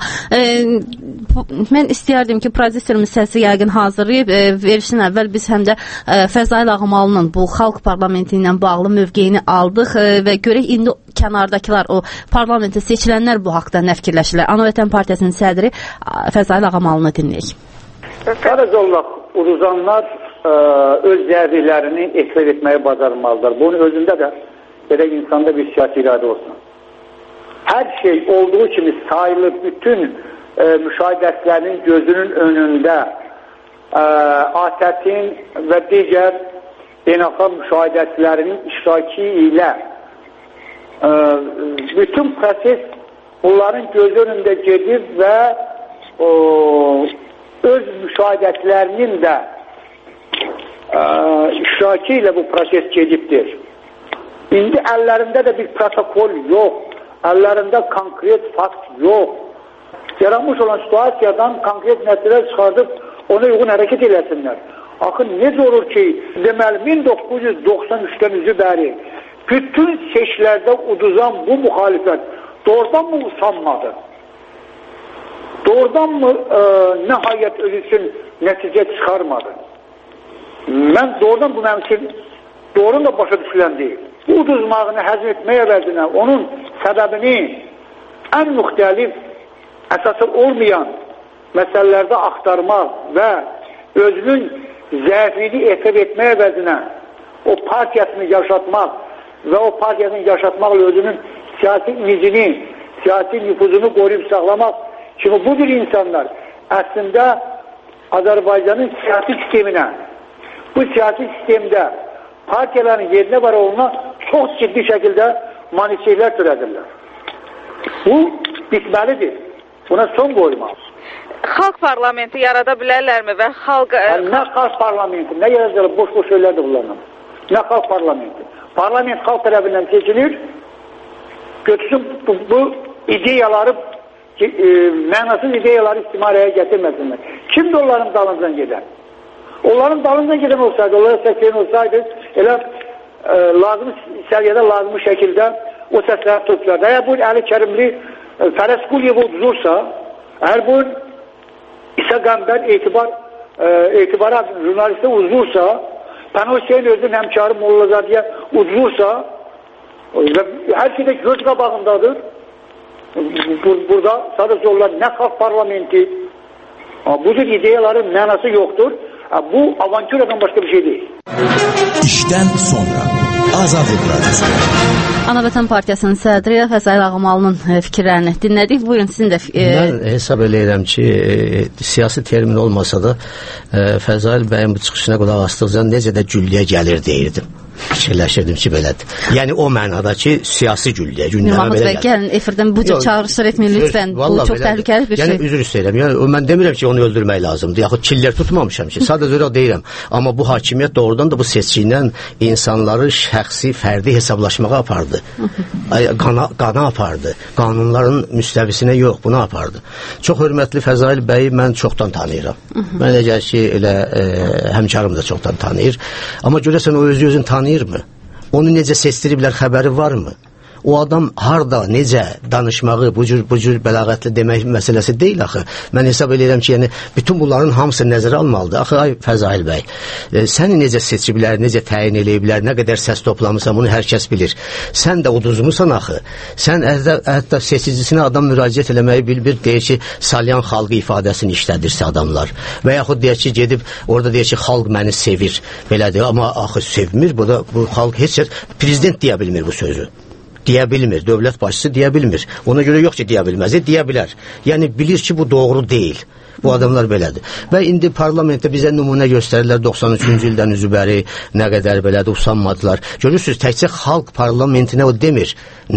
Mən istəyərdim ki, prodüserimiz səsi yəqin hazırlayıb, verişdən əvvəl biz həm də Fəzail Ağamalı'nın bu xalq parlamenti ilə bağlı mövqeyini aldıq və görək indi kənardakılar, o parlamentə seçilənlər bu haqda nə fikirləşirlər? Ana Vətən Partiyasının sədri Fəzail Ağamalı'nı dinləyək. Sadəcə olaraq uduzanlar öz zərrilərini etkilər etməyi bacarmalıdır. Bunun özündə də belə insanda bir siyasi iradə olsun. Hər şey olduğu kimi sayılıb bütün müşahidətlərinin gözünün önündə ATƏT-in və digər beynəlxalq müşahidətlərinin iştirakı ilə bütün proses onların gözü önündə gedir və öz müşahidətlərinin də iştirakı ilə bu proses gedibdir. İndi əllərində də bir protokol yox, əllərində konkret fakt yox. Yaranmış olan situasiyadan konkret nəticələr çıxardıb ona uyğun hərəkət eləsinlər. Axı necə olur ki, deməli 1993-dən üzü bəri bütün seçkilərdə uduzan bu müxalifət doğrudan mı usanmadı? Doğrudan mı nəhayət öz üçün nəticə çıxarmadı? Mən doğrudan bu mənim üçün doğrudan da başa düşülən deyil. Bu uduzmağını həzm etməyə əvəzinə onun səbəbini ən müxtəlif əsası olmayan məsələlərdə axtarmaq və özünün zəifliyini etiraf etməyə əvəzinə o partiyasını yaşatmaq və o partiyasını yaşatmaqla özünün siyasi imicini, siyasi nüfuzunu qoruyub saxlamaq kimi bu bir insanlar əslində Azərbaycanın siyasi sisteminə, bu siyasi sistemdə partiyaların yerinə var oluna çox ciddi şəkildə maneçliklər törədirlər. Bu bitməlidir. Buna son qoymaq. Xalq parlamenti yarada bilərlərmi və xalq... Nə xalq parlamenti, nə yaradırlar, boş-boş şeylərdir bunlarla. Nə xalq parlamenti. Parlament xalq tərəfindən seçilir, götürsün bu ideyaları, mənasız ideyaları istimarəyə gətirməsinlər. Kimdir onların dalıncan gedən? Onların dalıncan gedən olsaydı, onlara səsləyən olsaydı, elə lazım səviyyədə, lazım şəkildə o səsləri tutdular. Əgər bu Əli Kərimli Fərəz Quliyev uduzursa, əgər bu İsa Qəmbər etibara jurnalistə uduzursa, Pənah Hüseyin özünün həmkarı Mollazadiyə uduzursa, hər şeydə göz qabağındadır. Burada sadəcə onlar nə xalq parlamenti, bu cür ideyaların mənası yoxdur. Bu avantüradan başqa bir şey deyil. İşdən sonra Azadlıq Radyosu. Ana Vətən Partiyasının sədri Fəzail Ağamalı'nın fikirlərini dinlədik. Buyurun sizin də mən hesab eləyirəm ki, siyasi termin olmasa da Fəzail bəyin bu çıxışına qulaq asdıqca necə də gülliyə gəlir deyirdim. Fikirləşirdim ki, belədir. Yəni o mənada ki, siyasi gülliyə, gündəmə belə gəlir. Gəlin, efirdən bu cür çağrışlar etməyin lütfən. Bu çox təhlükəli bir şey. Yəni üzr istəyirəm. Yəni mən demirəm ki, onu öldürmək lazımdır. Yaxud killer tutmamışam ki, sadəcə öyle deyirəm. Amma bu hakimiyyət doğrudan da bu seçkiyle insanları şəxsi, fərdi hesablaşmağa apardı. apardı. Qana apardı. Qanunların müstəvisinə yox, bunu apardı. Çox hörmətli Fəzail bəyi mən çoxdan tanıyıram. Mən elə ki, elə həmkarım da çoxdan tanıyır. Amma görəsən o özünü tanıyırmı? Onu necə seçdiriblər, xəbəri varmı? O adam harda, necə danışmağı, bu cür bəlağətli demək məsələsi deyil axı. Mən hesab edirəm ki, yəni bütün bunların hamısı nəzərə almalıdır. Axı ay Fəzail bəy, səni necə seçiblər, necə təyin eləyiblər, nə qədər səs toplamısan, bunu hər kəs bilir. Sən də uduzmusan axı. Sən hətta seçicisinə adam müraciət eləməyi bilmir, deyir ki, salyan xalqı ifadəsini işlədirsə adamlar. Və yaxud deyir ki, gedib orada deyir ki, xalq məni sevir. Belədir, amma axı sevmir, bu xalq heç kəs prezident deyə bilmir bu sözü. Deyə bilmir, dövlət başçısı deyə bilmir. Ona görə yox ki, deyə bilməz, deyə bilər. Yəni, bilir ki, bu doğru deyil. Bu adamlar belədir. Və indi parlamentdə bizə nümunə göstərirlər 93-cü ildən üzübəri, nə qədər belədir, usanmadılar. Görürsünüz, təkcə xalq parlamentinə o demir.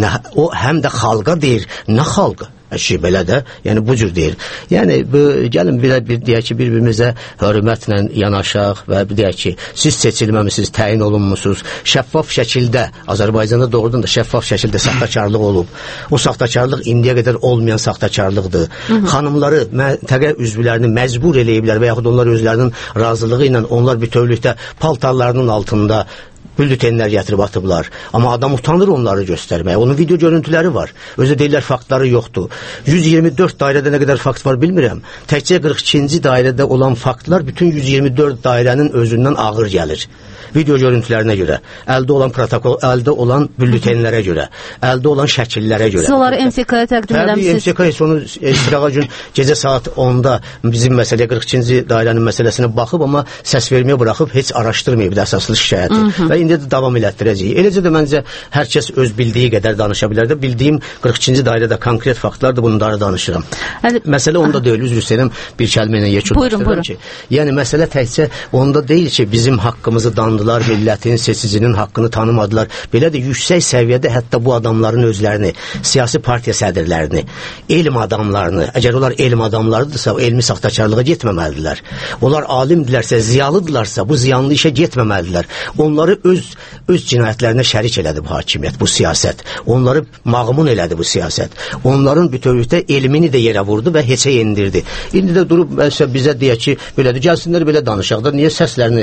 O həm də xalqa deyir. Nə xalqı? Belə də, yəni bu cür deyir. Yəni, gəlin deyək ki, bir-birimizə hörmətlə yanaşaq və deyək ki, siz seçilməmisiniz, təyin olunmusunuz. Şəffaf şəkildə, Azərbaycanda doğrudan da şəffaf şəkildə saxtakarlıq olub. O saxtakarlıq indiyə qədər olmayan saxtakarlıqdır. Xanımları, məntəqə üzvlərini məcbur eləyiblər və yaxud onlar özlərinin razılığı ilə onlar bütövlükdə paltarlarının altında bültenlər gətirib atıblar. Amma adam utanır onları göstərməyə. Onun video görüntüləri var. Özü deyirlər, faktları yoxdur. 124 dairədə nə qədər fakt var bilmirəm. Təkcə 42-ci dairədə olan faktlar bütün 124 dairənin özündən ağır gəlir. Video görüntülərinə görə, əldə olan protokol, əldə olan bültenlərə görə, əldə olan şəkillərə görə. Siz onları MSK-ya təqdim edəmişsiniz. MSK heç onu istirağa gün gecə saat 10-da bizim məsələyə 42-ci dairənin məsələsinə baxıb, amma səs verməyə buraxıb, heç araşdırmayıb da əsaslı şikayəti. Və indi də davam elətdirəcəyik. Eləcə də məncə hər kəs öz bildiyi qədər danışa bilər də. Bildiyim 42-ci dairədə konkret faktlardır, bunları danışıram. Məsələ onda deyil, üzr istəyirəm, bir kəlmə ilə yekunlaşdırıram ki, yəni məsələ təkcə onda deyil ki, bizim haqqımızı dandılar, millətin, seçicinin haqqını tanımadılar. Belə də yüksək səviyyədə hətta bu adamların özlərini, siyasi partiya sədrlərini, elm adamlarını, əgər onlar elm adamlarıdırsa, elmi saxtakarlığa getməməlidirlər. Onlar alimdirlərsə, ziyalıdırlarsa, bu ziyanlı işə getməməlidirlər. Onları öz cinayətlərinə şərik elədi bu hakimiyyət, bu siyasət. Onları mağmun elədi bu siyasət. Onların bütövlükdə elmini də yerə vurdu və heçə endirdi. İndi də durub bizə deyək ki, belədir, gəlsinlər belə danışaq da, niyə səslərini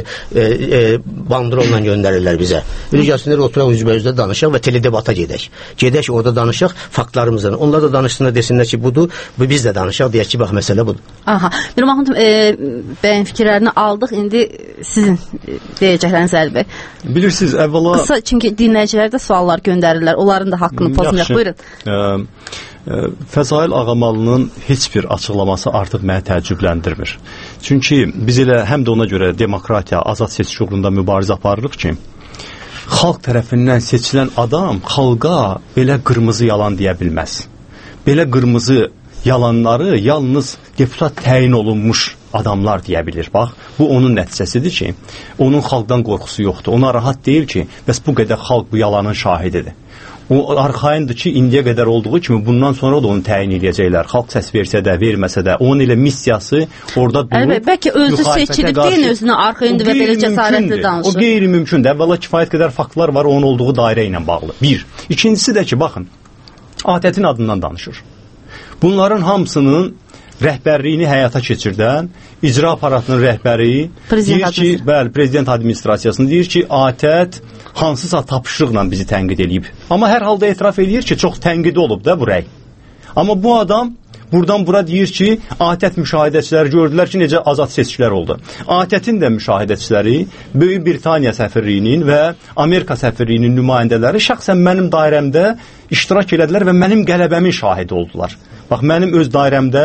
bandrolla göndərirlər bizə? Gəlsinlər oturaq üzbə-üzdə danışaq və teledebata gedək. Gedək orada danışaq faktlarımızdan. Onlar da danışsınlar, desinlər ki, budur, biz də danışaq, deyək ki, bax, məsələ budur. Aha, Nurman xanım, bəyin fikirlərini aldıq, indi sizin deyəcəkləriniz Əli bəy. Bilirsiniz, əvvəla... Qısa, çünki dinləyicilərdə suallar göndərirlər, onların da haqqını pozmayaq. Buyurun. Fəzail Ağamalının heç bir açıqlaması artıq məni təəccübləndirmir. Çünki biz elə həm də ona görə demokratiya, azad seçki uğrunda mübarizə aparırıq ki, xalq tərəfindən seçilən adam xalqa belə qırmızı yalan deyə bilməz. Belə qırmızı yalanları yalnız deputat təyin olunmuş adamlar deyə bilir. Bax, bu onun nəticəsidir ki, onun xalqdan qorxusu yoxdur. Ona rahat deyil ki, bəs bu qədər xalq bu yalanın şahididir. O arxayındır ki, indiyə qədər olduğu kimi bundan sonra da onu təyin edəcəklər. Xalq səs versə də, verməsə də, onun elə missiyası orada durub... Bəlkə özü seçilib deyin özünə arxayındır və belə cəsarətli danışır. O qeyri-mümkündür. Əvvəla kifayət qədər faktlar var onun olduğu dairə ilə bağlı. Bir. İkincisi də ki, baxın, ATƏT-in adından danışır. Bunların hamısının rəhbərliyini həyata keçirdən icra aparatının rəhbəri deyir ki, bəli, prezident administrasiyasını deyir ki, ATƏT hansısa tapışıqla bizi tənqid edib. Amma hər halda etiraf edir ki, çox tənqidi olub da bu rəy. Amma bu adam buradan bura deyir ki, ATƏT müşahidəçiləri gördülər ki, necə azad seçkilər oldu. ATƏT-in də müşahidəçiləri Böyük Britaniya səfirliyinin və Amerika səfirliyinin nümayəndələri şəxsən mənim dairəmdə iştirak elədilər və mənim qələbəmin şahidi oldular. Bax, mənim öz dairəmdə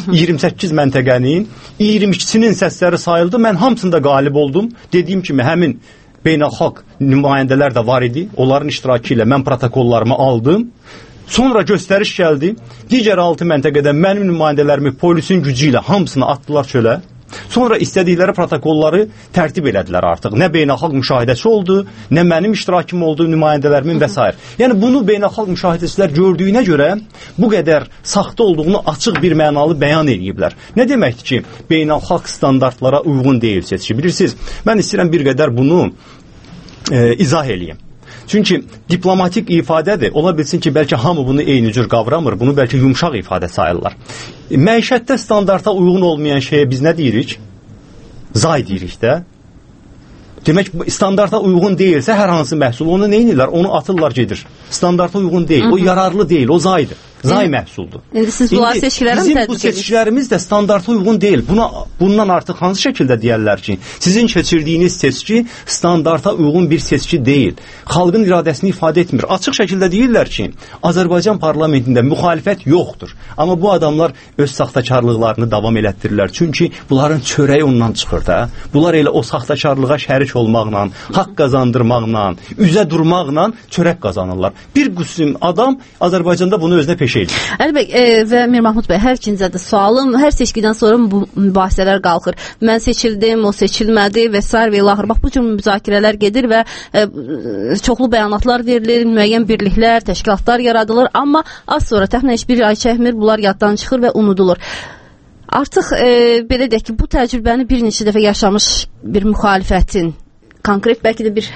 28 məntəqənin 22-sinin səsləri sayıldı, mən hamısında qalib oldum. Dediyim kimi, həmin beynəlxalq nümayəndələr də var idi, onların iştirakı ilə mən protokollarımı aldım. Sonra göstəriş gəldi, digər 6 məntəqədə mənim nümayəndələrimi polisin gücü ilə hamısını atdılar çölə. Sonra istədikləri protokolları tərtib elədilər artıq. Nə beynəlxalq müşahidəçi oldu, nə mənim iştirakım oldu, nümayəndələrimin və s. Yəni, bunu beynəlxalq müşahidəçilər gördüyünə görə bu qədər saxta olduğunu açıq bir mənalı bəyan ediblər. Nə deməkdir ki, beynəlxalq standartlara uyğun deyil seçki? Bilirsiniz, mən istəyirəm bir qədər bunu izah eləyim. Çünki diplomatik ifadədir. Ola bilsin ki, bəlkə hamı bunu eyni cür qavramır. Bunu bəlkə yumşaq ifadə sayırlar. Məişətdə standarta uyğun olmayan şeyə biz nə deyirik? Zay deyirik də. Demək, standarta uyğun deyilsə hər hansı məhsul, onu nə edirlər? Onu atırlar gedir. Standarta uyğun deyil, o yararlı deyil, o zaydır. Zay məhsuldur. İndi siz bunlar seçkilərə mi bizim tətbiq bu seçkilərimiz də standarta uyğun deyil. Bundan artıq hansı şəkildə deyərlər ki, sizin keçirdiyiniz seçki standarta uyğun bir seçki deyil. Xalqın iradəsini ifadə etmir. Açıq şəkildə deyirlər ki, Azərbaycan parlamentində müxalifət yoxdur. Amma bu adamlar öz saxtakarlıqlarını davam elətdirirlər. Çünki bunların çörəyi ondan çıxır da. Bunlar elə o saxtakarlığa şərik olmaqla, haqq qazandırmaqla, üzə durmaqla çörək qazanırlar. Bir qüsüm adam Azərbaycanda bunu özünə peşə edir. Əli bəy və Mir Mahmud bəy, hər ikincə də sualım, hər seçkidən sonra bu mübahisələr qalxır. Mən seçildim, o seçilmədi və s. və ilaxır. Bax, bu cür müzakirələr gedir və çoxlu bəyanatlar verilir, müəyyən birliklər, təşkilatlar yaradılır, amma az sonra təxminən heç bir ay çəkmir, bunlar yaddan çıxır və unudulur. Artıq belə deyək ki, bu təcrübəni bir neçə dəfə yaşamış bir müxalifətin konkret bəlkə də bir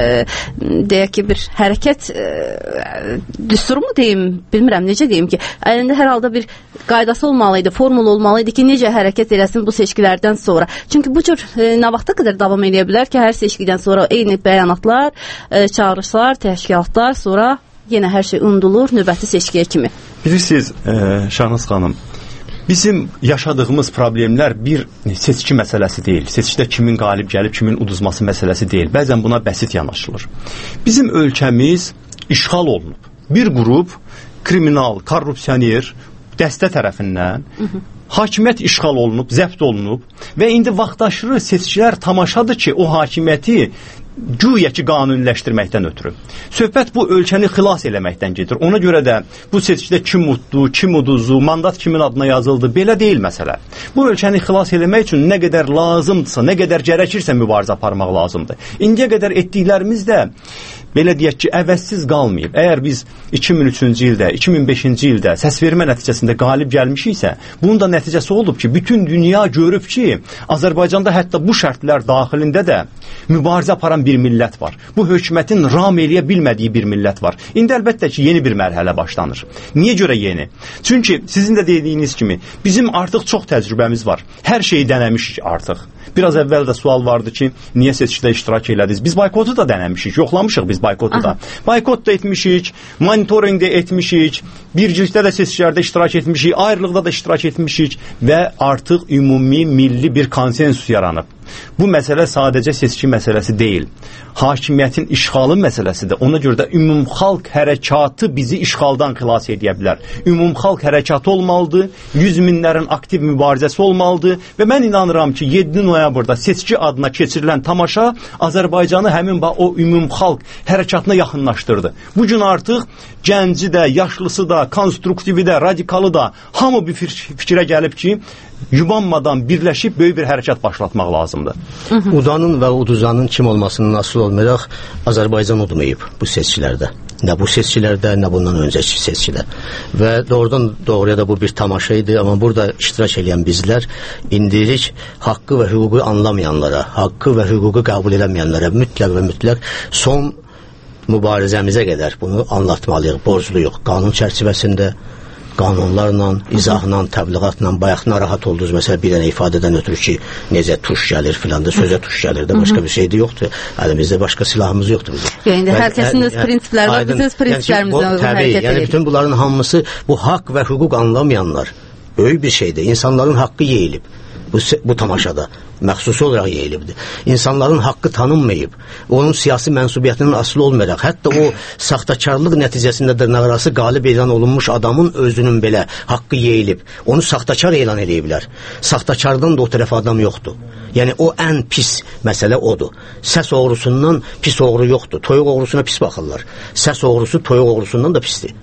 deyək ki, bir hərəkət düsturu mu deyim, bilmirəm necə deyim ki, əlində hər halda bir qaydası olmalıydı, formul olmalıydı ki, necə hərəkət eləsin bu seçkilərdən sonra. Çünki bu cür nə vaxta qədər davam edə bilər ki, hər seçkidən sonra eyni bəyanatlar, çağırışlar, təşkilatlar, sonra yenə hər şey unudulur, növbəti seçkiyə kimi. Bilirsiniz, Şahnaz xanım, bizim yaşadığımız problemlər bir seçki məsələsi deyil. Seçkidə kimin qalib gəlib, kimin uduzması məsələsi deyil. Bəzən buna bəsit yanaşılır. Bizim ölkəmiz işğal olunub. Bir qrup kriminal, korrupsioner dəstə tərəfindən hakimiyyət işğal olunub, zəbt olunub və indi vaxtaşırı seçkilər tamaşadır ki, o hakimiyyəti güya ki qanuniləşdirməkdən ötürü. Söhbət bu ölkəni xilas eləməkdən gedir. Ona görə də bu seçkidə kim uddu, kim uduzdu, mandat kimin adına yazıldı, belə deyil məsələ. Bu ölkəni xilas eləmək üçün nə qədər lazımdırsa, nə qədər gərəkirsə mübarizə aparmaq lazımdır. İndiyə qədər etdiklərimiz də belə deyək ki, əvəzsiz qalmayıb. Əgər biz 2003-cü ildə, 2005-ci ildə səsvermə nəticəsində qalib gəlmişiksə, bunun da nəticəsi olub ki, bütün dünya görüb ki, Azərbaycanda hətta bu şərtlər daxilində də mübarizə aparan bir millət var. Bu hökumətin ram eləyə bilmədiyi bir millət var. İndi əlbəttə ki, yeni bir mərhələ başlanır. Niyə görə yeni? Çünki sizin də dediyiniz kimi, bizim artıq çox təcrübəmiz var. Hər şeyi dənəmişik artıq. Biraz əvvəl də sual vardı ki, niyə seçkidə iştirak elədiniz? Biz boykotu da dənəmişik, yoxlamışıq biz boykotu da. Boykot da etmişik, monitoring də etmişik, bircilikdə də seçkilərdə iştirak etmişik, ayrılıqda da iştirak etmişik və artıq ümumi milli bir konsensus yaranıb. Bu məsələ sadəcə seçki məsələsi deyil. Hakimiyyətin işğalı məsələsidir. Ona görə də ümumxalq hərəkatı bizi işğaldan xilas edə bilər. Ümumxalq hərəkatı olmalıdır, 100 minlərin aktiv mübarizəsi olmalıdır və mən inanıram ki, 7 noyabrda seçki adına keçirilən tamaşa Azərbaycanı həmin o ümumxalq hərəkatına yaxınlaşdırdı. Bu gün artıq gənci də, yaşlısı da, konstruktivi də, radikalı da hamı bir fikrə gəlib ki, yubanmadan birləşib böyük bir hərəkat başlatmaq lazımdır. Udanın və uduzanın kim olmasının asılı olmayaraq Azərbaycan udmayıb bu seçkilərdə. Nə bu seçkilərdə, nə bundan öncəki seçkidə. Və doğrudan doğruya da bu bir tamaşa idi, amma burada iştirak edən bizlər indilik haqqı və hüququ anlamayanlara, haqqı və hüququ qəbul edəməyənlərə mütləq və mütləq son mübarizəmizə qədər bunu anlatmalıyıq, borcluyuq. Qanun çərçivəsində qanunlarla, izahla, təbliğatla, bayaq narahat olduğunuz məsələ bir dənə ifadədən ötürü ki, necə tuş gəlir filan da, sözə tuş gəlir də, başqa bir şey də yoxdur. Əlimizdə başqa silahımız yoxdur bizim. Yəni, hər kəsin öz prinsipləri var, biz öz prinsiplərimizdən hərəkət edir. Yəni, bütün bunların hamısı bu haqq və hüquq anlamayanlar böyük bir şeydir. İnsanların haqqı yeyilib. Bu tamaşada məxsusi olaraq yeyilibdir. İnsanların haqqı tanınmayıb, onun siyasi mənsubiyyətinin asılı olmayaraq, hətta o saxtakarlıq nəticəsində dırnaqarası qalib elan olunmuş adamın özünün belə haqqı yeyilib. Onu saxtakar elan ediblər. Saxtakardan da o tərəf adam yoxdur. Yəni o ən pis məsələ odur. Səs oğrusundan pis oğru yoxdur. Toyuq oğrusuna pis baxırlar. Səs oğrusu toyuq oğrusundan da pisdir.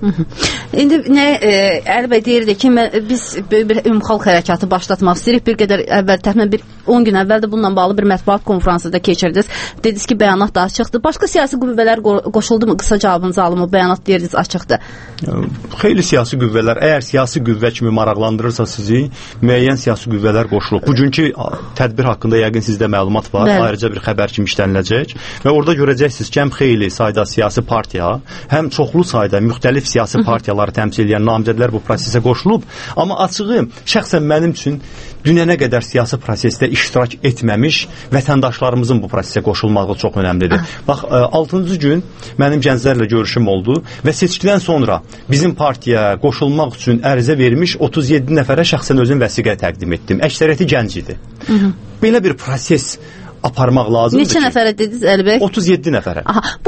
İndi nə Əli bəy deyirdi ki, biz böyük bir ümumxalq hərəkatı başlatmaq istəyirik. Bir qədər əvvəl təxminən bir 10 gün əvvəl də bununla bağlı bir mətbuat konfransı da keçirdiniz. Dediniz ki, bəyanat da açıqdır. Başqa siyasi qüvvələr qoşuldu mu? Qısa cavabınızı alım, o bəyanat deyirdiniz açıqdır. Xeyli siyasi qüvvələr, əgər siyasi qüvvə kimi maraqlandırırsa sizi, müəyyən siyasi qüvvələr qoşulub. Bugünkü tədbir haqqında yəqin sizdə məlumat var. Bəli. Ayrıca bir xəbər kimi işləniləcək və orada görəcəksiniz ki, həm xeyli sayda siyasi partiya, həm çoxlu sayda müxtəlif siyasi partiyaları təmsil edən namizədlər bu prosesə qoşulub. Amma açığı, şəxsən mənim üçün dünənə qədər siyasi prosesdə iştirak etməmiş vətəndaşlarımızın bu prosesə qoşulmağı çox önəmlidir. Bax, 6-cı gün mənim gənclərlə görüşüm oldu və seçkidən sonra bizim partiyaya qoşulmaq üçün ərizə vermiş 37 nəfərə şəxsən özüm vəsiqə təqdim etdim. Əksəriyyəti gənc idi. Belə bir proses aparmaq lazımdır. Neçə nəfərə dediniz Əli bəy? 37 nəfərə. Aha, bu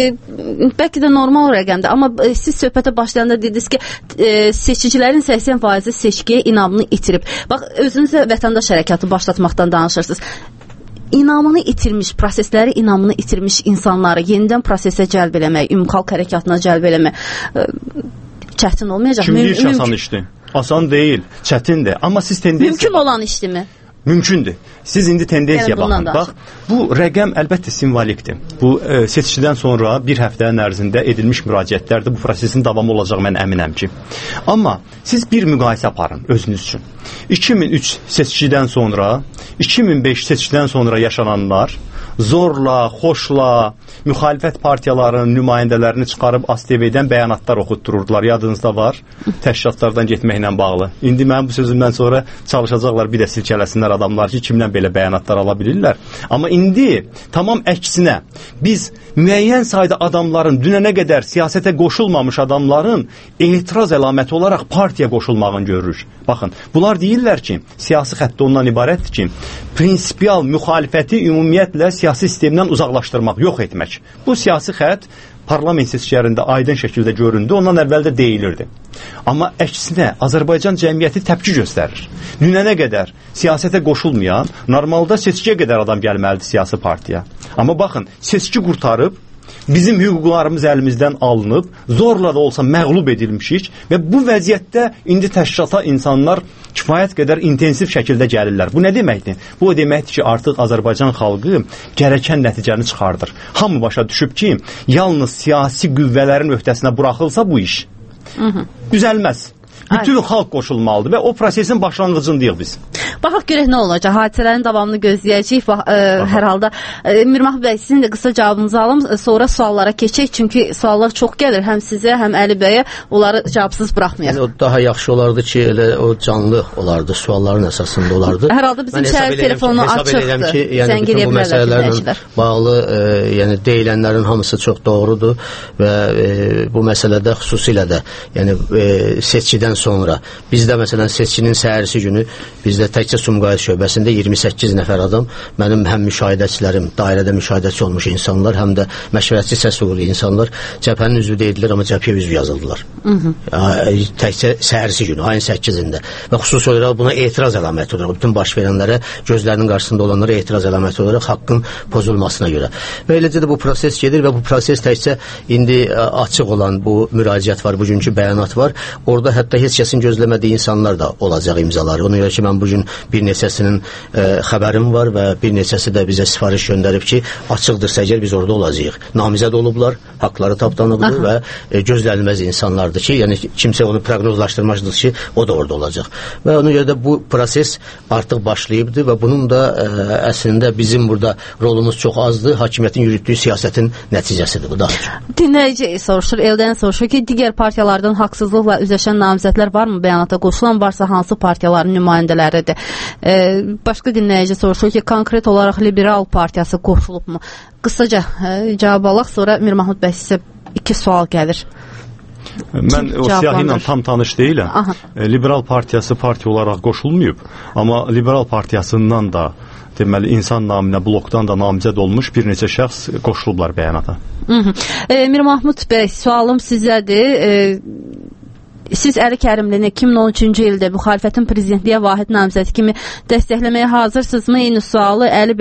bəlkə də normal rəqəmdir, amma siz söhbətə başlayanda dediniz ki, seçicilərin 80% seçkiyə inamını itirib. Bax, özünüzə vətəndaş hərəkatı başlatmaqdan danışırsınız. İnamını itirmiş, prosesləri inamını itirmiş insanları yenidən prosesə cəlb eləmək, ümumxalq hərəkatına cəlb eləmək çətin olmayacaq. Kim deyir ki, asan işdir? Asan deyil, çətindir. Amma siz tendensiya... Mümkün olan işdirmi? Mümkündür. Siz indi tendensiyaya baxın. Bax, bu rəqəm əlbəttə simvolikdir. Bu seçkidən sonra bir həftənin ərzində edilmiş müraciətlərdir. Bu prosesin davamı olacaq, mən əminəm ki. Amma siz bir müqayisə aparın özünüz üçün. 2003 seçkidən sonra, 2005 seçkidən sonra yaşananlar zorla, xoşla, müxalifət partiyalarının nümayəndələrini çıxarıb ASTV-dən bəyanatlar oxutdururdular. Yadınızda var, təşkilatlardan getməklə bağlı. İndi mənim bu sözümdən sonra çalışacaqlar, bir də silkələsinlər adamlar ki, kimdən belə bəyanatlar ala bilirlər. Amma indi tamam əksinə, biz müəyyən sayda adamların, dünənə qədər siyasətə qoşulmamış adamların etiraz əlaməti olaraq partiya qoşulmağını görürük. Baxın, bunlar deyirlər ki, siyasi xəttə ondan ibarətdir ki, prinsipial müxalifəti ümumiyyətlə siyasi sistemdən uzaqlaşdırmaq, yox etmək. Bu siyasi xətt parlament seçkilərində aydın şəkildə göründü, ondan əvvəl də deyilirdi. Amma əksinə, Azərbaycan cəmiyyəti təpki göstərir. Dünənə qədər siyasətə qoşulmayan, normalda seçkiyə qədər adam gəlməlidir siyasi partiya. Amma baxın, seçki qurtarıb, bizim hüquqlarımız əlimizdən alınıb, zorla da olsa məğlub edilmişik və bu vəziyyətdə indi təşkilata insanlar kifayət qədər intensiv şəkildə gəlirlər. Bu nə deməkdir? Bu o deməkdir ki, artıq Azərbaycan xalqı gərəkən nəticəni çıxardır. Hamı başa düşüb ki, yalnız siyasi qüvvələrin öhdəsinə buraxılsa bu iş düzəlməz. Bütün xalq qoşulmalıdır və o prosesin başlanğıcındayıq biz. Baxaq görək nə olacaq. Hadisələrin davamını gözləyəcəyik. Hər halda Mirmahmud bəy, sizin də qısa cavabınızı alım, sonra suallara keçək. Çünki suallar çox gəlir, həm sizə, həm Əli bəyə. Onları cavabsız buraxmayaq. Yəni, o daha yaxşı olardı ki, elə o canlı olardı, sualların əsasında olardı. Hər halda bizim şəhər telefonu açıqdır. Yəni, bütün bu məsələlərlə bağlı deyilənlərin hamısı çox doğrudur və bu məsələdə xüsusilə də seçkidən sonra bizdə məsələn seçkinin səhərisi günü bizdə təkcə Sumqayıt şöbəsində 28 nəfər adam, mənim həm müşahidəçilərim, dairədə müşahidəçi olmuş insanlar, həm də məşvərətçi səs uğurlu insanlar cəbhənin üzvü deyildilər, amma cəbhəyə üzv yazıldılar. Təkcə səhərisi günü, ayın 8-də və xüsusi olaraq buna etiraz əlaməti olaraq, bütün baş verənlərə, gözlərinin qarşısında olanlara etiraz əlaməti olaraq haqqın pozulmasına görə. Və eləcə də bu proses gedir və bu proses təkcə indi açıq olan bu müraciət var, bugünkü bəyanat var. Orada hətta heç kəsin gözləmədiyi insanlar da olacaq imzaları. Ona görə ki, mən bugün bir neçəsinin xəbərim var və bir neçəsi də bizə sifariş göndərib ki, açıqdırsa əgər biz orada olacağıq. Namizəd olublar, haqları tapdanıbdır və gözlənilməz insanlardır ki, yəni kimsə onu proqnozlaşdırmazdır ki, o da orada olacaq. Və ona görə də bu proses artıq başlayıbdır və bunun da əslində bizim burada rolumuz çox azdır. Hakimiyyətin yürütdüyü siyasətin nəticəsidir bu daha çox. Dinləyici soruşur, Eldən soruşur ki, digər partiyalardan haqsızlıqla üzləşən namizədlər varmı? Bəyanata qoşulan varsa hansı partiyaların nümayəndələridir? Başqa dinləyici soruşur ki, konkret olaraq Liberal partiyası qoşulubmu? Qısaca cavab alaq, sonra Mirmahmud bəy sizə 2 sual gəlir. Mən o siyahı ilə tam tanış deyiləm. Liberal partiyası partiya olaraq qoşulmayıb, amma Liberal partiyasından da deməli insan naminə blokdan da namizəd olmuş bir neçə şəxs qoşulublar bəyanata. Mirmahmud bəy, sualım sizədir. Siz Əli Kərimlini 2013-cü ildə müxalifətin prezidentliyə vahid namizədi kimi dəstəkləməyə hazırsınızmı? Eyni sualı Əli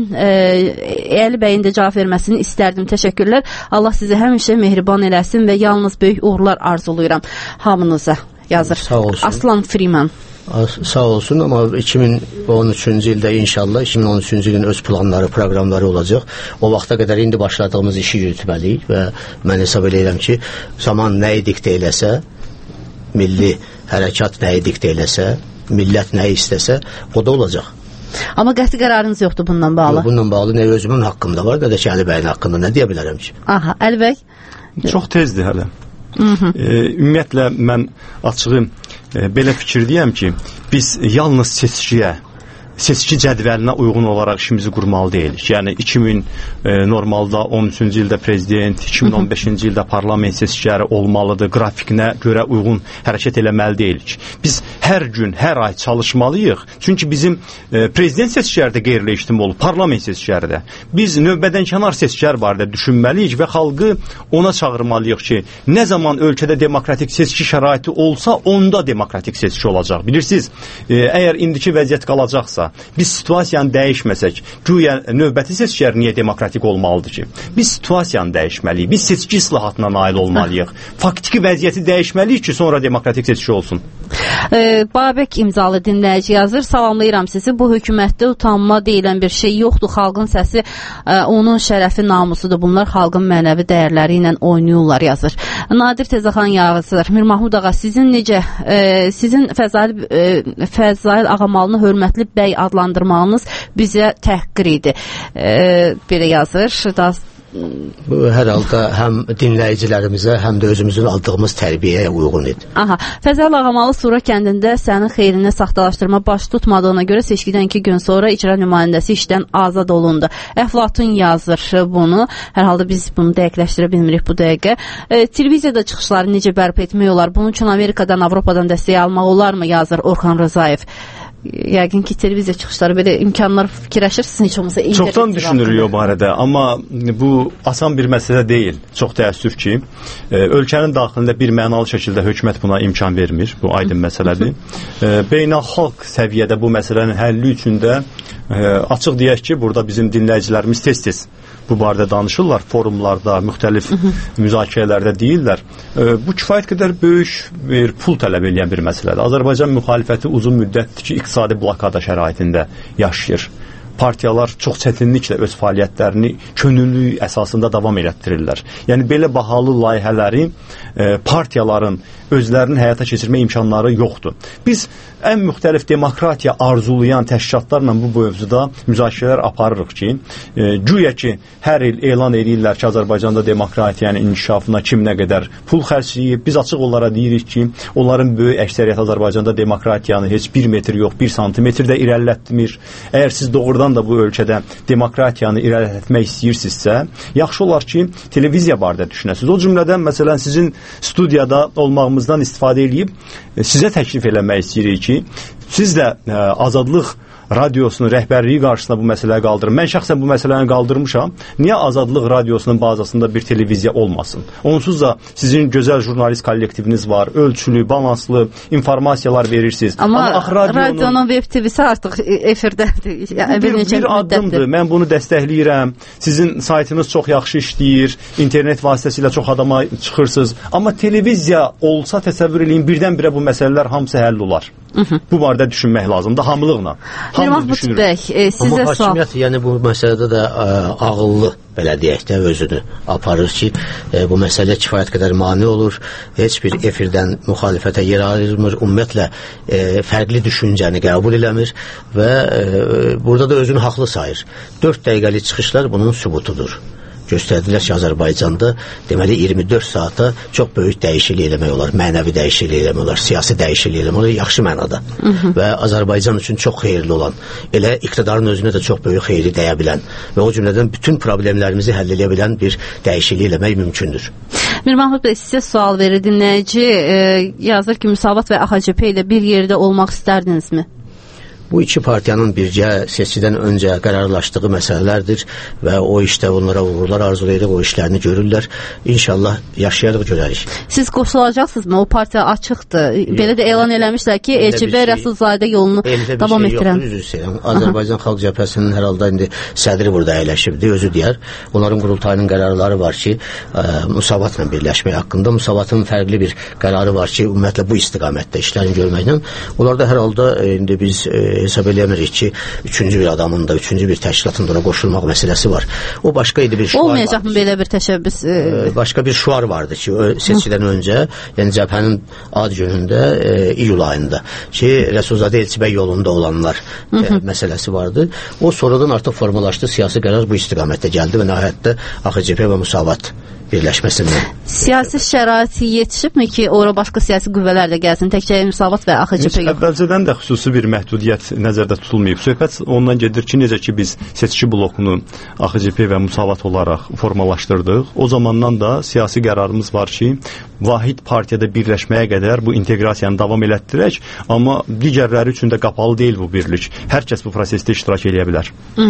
bəyin də cavab verməsini istərdim. Təşəkkürlər. Allah sizi həmişə mehriban eləsin və yalnız böyük uğurlar arzuluyuram hamınıza, yazır. Aslan Freeman. Sağ olsun, amma 2013-cü ildə inşallah 2013-cü ilin öz planları, proqramları olacaq. O vaxta qədər indi başladığımız işi yürütməliyik və mən hesab edirəm ki, zaman nəyi diktə eləsə, milli hərəkat nəyi diktə eləsə, millət nəyi istəsə, o da olacaq. Amma qəti qərarınız yoxdur bununla bağlı? Bununla bağlı nə özümün haqqımda var, nə də ki, Əli bəyin haqqında nə deyə bilərəm ki? Aha, Əli bəy? Çox tezdir hələ. Ümumiyyətlə, mən açığı belə fikirdəyəm ki, biz yalnız seçki cədvəlinə uyğun olaraq işimizi qurmalı deyilik. Yəni 2000 normalda 13-cü ildə prezident, 2015-ci ildə parlament seçkiləri olmalıdır, qrafikinə görə uyğun hərəkət eləməli deyilik. Biz hər gün, hər ay çalışmalıyıq. Çünki bizim prezident seçkiləri də qeyri-legitim olub, parlament seçkiləri də. Biz növbədənkənar seçkilər barədə düşünməliyik və xalqı ona çağırmalıyıq ki, nə zaman ölkədə demokratik seçki şəraiti olsa, onda demokratik seçki olacaq. Bilirsiniz, əgər indiki vəziyyət qalacaqsa, biz situasiyanı dəyişməsək, güya növbəti seçkilər niyə demokratik olmalıdır ki? Biz situasiyanı dəyişməliyik, biz seçki islahatına nail olmalıyıq. Faktiki vəziyyəti dəyişməliyik ki, sonra demokratik seçki olsun. Babək imzalı dinləyici yazır, salamlayıram sizi, bu hökumətdə utanma deyilən bir şey yoxdur, xalqın səsi onun şərəfi namusudur, bunlar xalqın mənəvi dəyərləri ilə oynayırlar, yazır. Nadir Tezaxan yazır, Mir Mahmud ağa, sizin necə, sizin Fəzail Ağamalını hörmətli bəy adlandırmağınız bizə təhqir idi. Belə yazır. Bu hər halda həm dinləyicilərimizə, həm də özümüzün aldığımız tərbiyəyə uyğun idi. Aha. Fəzail Ağamalı Sura kəndində sənin xeyrinə saxtalaşdırma baş tutmadığına görə seçkidən 2 gün sonra icra nümayəndəsi işdən azad olundu. Əflatun yazır bunu. Hər halda biz bunu dəqiqləşdirə bilmirik bu dəqiqə. Televiziyada çıxışları necə bərpa etmək olar? Bunun üçün Amerikadan, Avropadan dəstək almaq olarmı? Yazır Orxan Rızayev. Yəqin ki, televiziya çıxışları belə imkanlar fikirləşirsiniz, heç olmasa çoxdan düşünürük o barədə, amma bu asan bir məsələ deyil. Çox təəssüf ki, ölkənin daxilində bir mənalı şəkildə hökumət buna imkan vermir. Bu aydın məsələdir. Beynəlxalq səviyyədə bu məsələnin həlli üçün də açıq deyək ki, burada bizim dinləyicilərimiz tez-tez bu barədə danışırlar, forumlarda, müxtəlif müzakirələrdə deyirlər. Bu kifayət qədər böyük bir pul tələb edən bir məsələdir. Azərbaycan müxalifəti uzun müddətdir ki, iqtisadi blokada şəraitində yaşayır. Partiyalar çox çətinliklə öz fəaliyyətlərini könüllü əsasında davam elətdirirlər. Yəni, belə bahalı layihələri partiyaların özlərinin həyata keçirmə imkanları yoxdur. Biz ən müxtəlif demokratiya arzulayan təşkilatlarla bu mövzuda müzakirələr aparırıq ki, güya ki, hər il elan edirlər ki, Azərbaycanda demokratiyanın inkişafına kim nə qədər pul xərcləyib. Biz açıq onlara deyirik ki, onların böyük əksəriyyət Azərbaycanda demokratiyanı heç 1 metr yox, 1 santimetr də irəlilətmir. Əgər siz doğrudan da bu ölkədə demokratiyanı irəlilətmək istəyirsinizsə, yaxşı olar ki, televiziya barədə düşünəsiniz. O cümlədən, məsələn, sizin studiyada olmağımızdan istifadə edib sizə təklif eləmək istəyirik ki, siz də Azadlıq Radiosunun rəhbərliyi qarşısında bu məsələyə qaldırın. Mən şəxsən bu məsələni qaldırmışam. Niyə Azadlıq Radiosunun bazasında bir televiziya olmasın? Onsuz da sizin gözəl jurnalist kollektiviniz var, ölçülü, balanslı informasiyalar verirsiniz. Amma radionun web TV-si artıq efirdədir. Bir addımdır. Mən bunu dəstəkləyirəm. Sizin saytınız çox yaxşı işləyir. İnternet vasitəsilə çox adama çıxırsınız. Amma televiziya olsa təsəvvür eləyin, birdən-birə bu məsələlər hamısı həll olar. Bu barədə düşünmək lazımdır, hamılıqla. Mahmud bəy, sizə sual. Amma hakimiyyət, yəni bu məsələdə də ağıllı, belə deyək də, özünü aparır ki, bu məsələ kifayət qədər mane olur, heç bir efirdən müxalifətə yer ayrılmır, ümumiyyətlə fərqli düşüncəni qəbul eləmir və burada da özünü haqlı sayır. 4 dəqiqəlik çıxışlar bunun sübutudur. Göstərdilər ki, Azərbaycanda deməli 24 saata çox böyük dəyişiklik eləmək olar, mənəvi dəyişiklik eləmək olar, siyasi dəyişiklik eləmək olar, yaxşı mənada. Və Azərbaycan üçün çox xeyirli olan, elə iqtidarın özünə də çox böyük xeyri dəyə bilən və o cümlədən bütün problemlərimizi həll edə bilən bir dəyişiklik eləmək mümkündür. Mir Mahmud bəy, sizə sual verir dinləyici, yazır ki, Müsavat və AXCP ilə bir yerdə olmaq istərdinizmi? Bu iki partiyanın birgə seçkidən öncə qərarlaşdığı məsələlərdir və o işdə onlara uğurlar arzulayırıq, o işlərini görürlər. İnşallah yaşayarıq, görərik. Siz qoşulacaqsınızmı? O partiya açıqdır. Belə də elan eləmişlər ki, Elçibə Rəsulzadə yolunu davam etdirən. Azərbaycan Xalq Cəbhəsinin hər halda indi sədri burada əyləşibdir, özü deyər. Onların qurultayının qərarları var ki, Müsavatla birləşmək haqqında. Müsavatın fərqli bir qərarı var ki, ümumiyyətlə bu istiqamətdə işlərini görməklə. Onlar da hər halda indi biz hesab eləmirik ki, üçüncü bir adamın da, üçüncü bir təşkilatın da ona qoşulmaq məsələsi var. O başqa idi bir şuar vardı. Olmayacaq mı belə bir təşəbbüs? Başqa bir şuar vardı ki, seçkidən öncə, yəni cəbhənin ad günündə, iyul ayında ki, Rəsulzadə Elçibəy yolunda olanlar məsələsi vardı. O sonradan artıq formalaşdı, siyasi qərar bu istiqamətdə gəldi və nəhayətdə AXCP və Müsavat birləşməsində. Siyasi şərait yetişibmi ki, ora başqa siyasi qüvvələr də gəlsin, təkcə Müsavat və AXCP yox? Əvvəlcədən də xüsusi bir məhdudiyyət nəzərdə tutulmayıb. Söhbət ondan gedir ki, necə ki biz seçki blokunu AXCP və Müsavat olaraq formalaşdırdıq, o zamandan da siyasi qərarımız var ki, vahid partiyada birləşməyə qədər bu inteqrasiyanı davam elətdirək, amma digərləri üçün də qapalı deyil bu birlik. Hər kəs bu prosesdə iştirak edə bilər.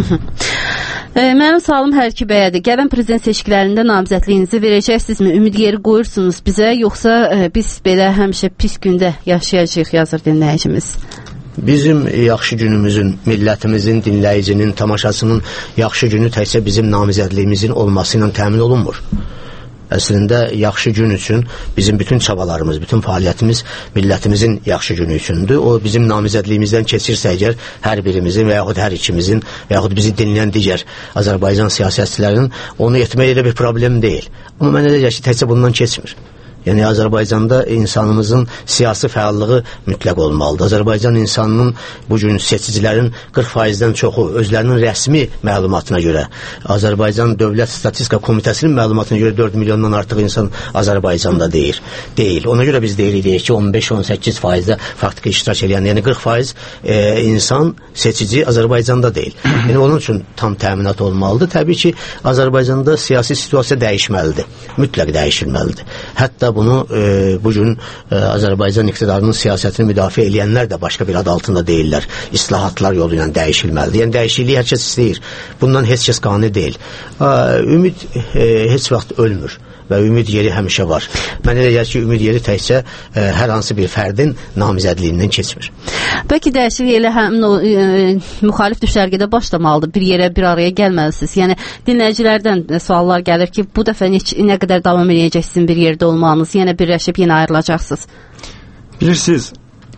Mənim sualım hər iki bəyədir. Gələn prezident seçkilərində namizədliyinizi verəcəksinizmi? Ümid yeri qoyursunuz bizə, yoxsa biz belə həmişə pis gündə yaşayacağıq, yazır dinləyicimiz. Bizim yaxşı günümüzün, millətimizin, dinləyicinin, tamaşasının yaxşı günü təkcə bizim namizədliyimizin olması ilə təmin olunmur. Əslində, yaxşı gün üçün bizim bütün çabalarımız, bütün fəaliyyətimiz millətimizin yaxşı günü üçündür. O bizim namizədliyimizdən keçirsə əgər hər birimizin və yaxud hər ikimizin və yaxud bizi dinləyən digər Azərbaycan siyasətçilərinin onu etmək elə bir problem deyil. Amma mən elə ki, təkcə bundan keçmir. Yəni Azərbaycanda insanımızın siyasi fəallığı mütləq olmalıdır. Azərbaycan insanının bugün seçicilərin 40%-dən çoxu özlərinin rəsmi məlumatına görə, Azərbaycan Dövlət Statistika Komitəsinin məlumatına görə 4 milyondan artıq insan Azərbaycanda deyil. Ona görə biz deyirik ki, 15-18%-də faktiki iştirak edən, yəni 40% insan seçici Azərbaycanda deyil. Yəni onun üçün tam təminat olmalıdır. Təbii ki, Azərbaycanda siyasi situasiya dəyişməlidir. Mütləq dəyişilməlidir. Hətta bunu bugün Azərbaycan iqtidarının siyasətini müdafiə edənlər də başqa bir ad altında deyirlər. İslahatlar yolu ilə dəyişilməlidir. Yəni dəyişikliyi hər kəs istəyir. Bundan heç kəs qane deyil. Ümid heç vaxt ölmür və ümid yeri həmişə var. Mən elə gəlir ki, ümid yeri təkcə hər hansı bir fərdin namizədliyindən keçmir. Bəlkə dəyişiklik elə həmin o müxalif düşərgədə başlamalıdır. Bir yerə, bir araya gəlməlisiniz. Yəni dinləyicilərdən suallar gəlir ki, bu dəfə nə qədər davam edəcəksiniz bir yerdə olmağınız, yenə birləşib, yenə ayrılacaqsınız. Bilirsiniz,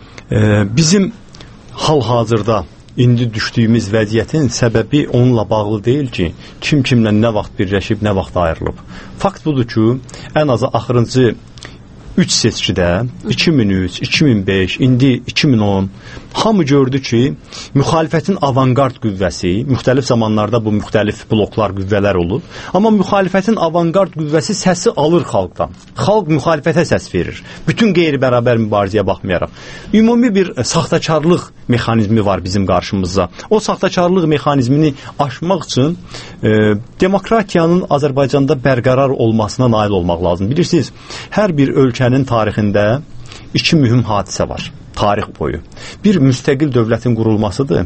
bizim hal-hazırda indi düşdüyümüz vəziyyətin səbəbi onunla bağlı deyil ki, kim kimlə nə vaxt birləşib, nə vaxt ayrılıb. Fakt budur ki, ən azı axırıncı 3 seçkidə 2003, 2005, indi 2010 hamı gördü ki, müxalifətin avangard qüvvəsi, müxtəlif zamanlarda bu müxtəlif bloklar, qüvvələr olub, amma müxalifətin avangard qüvvəsi səsi alır xalqdan. Xalq müxalifətə səs verir. Bütün qeyri-bərabər mübarizəyə baxmayaraq. Ümumi bir saxtakarlıq mexanizmi var bizim qarşımızda. O saxtakarlıq mexanizmini aşmaq üçün demokratiyanın Azərbaycanda bərqərar olmasına nail olmaq lazım. Bilirsiniz, hər bir ölkənin tarixində 2 mühüm hadisə var, tarix boyu. Bir müstəqil dövlətin qurulmasıdır.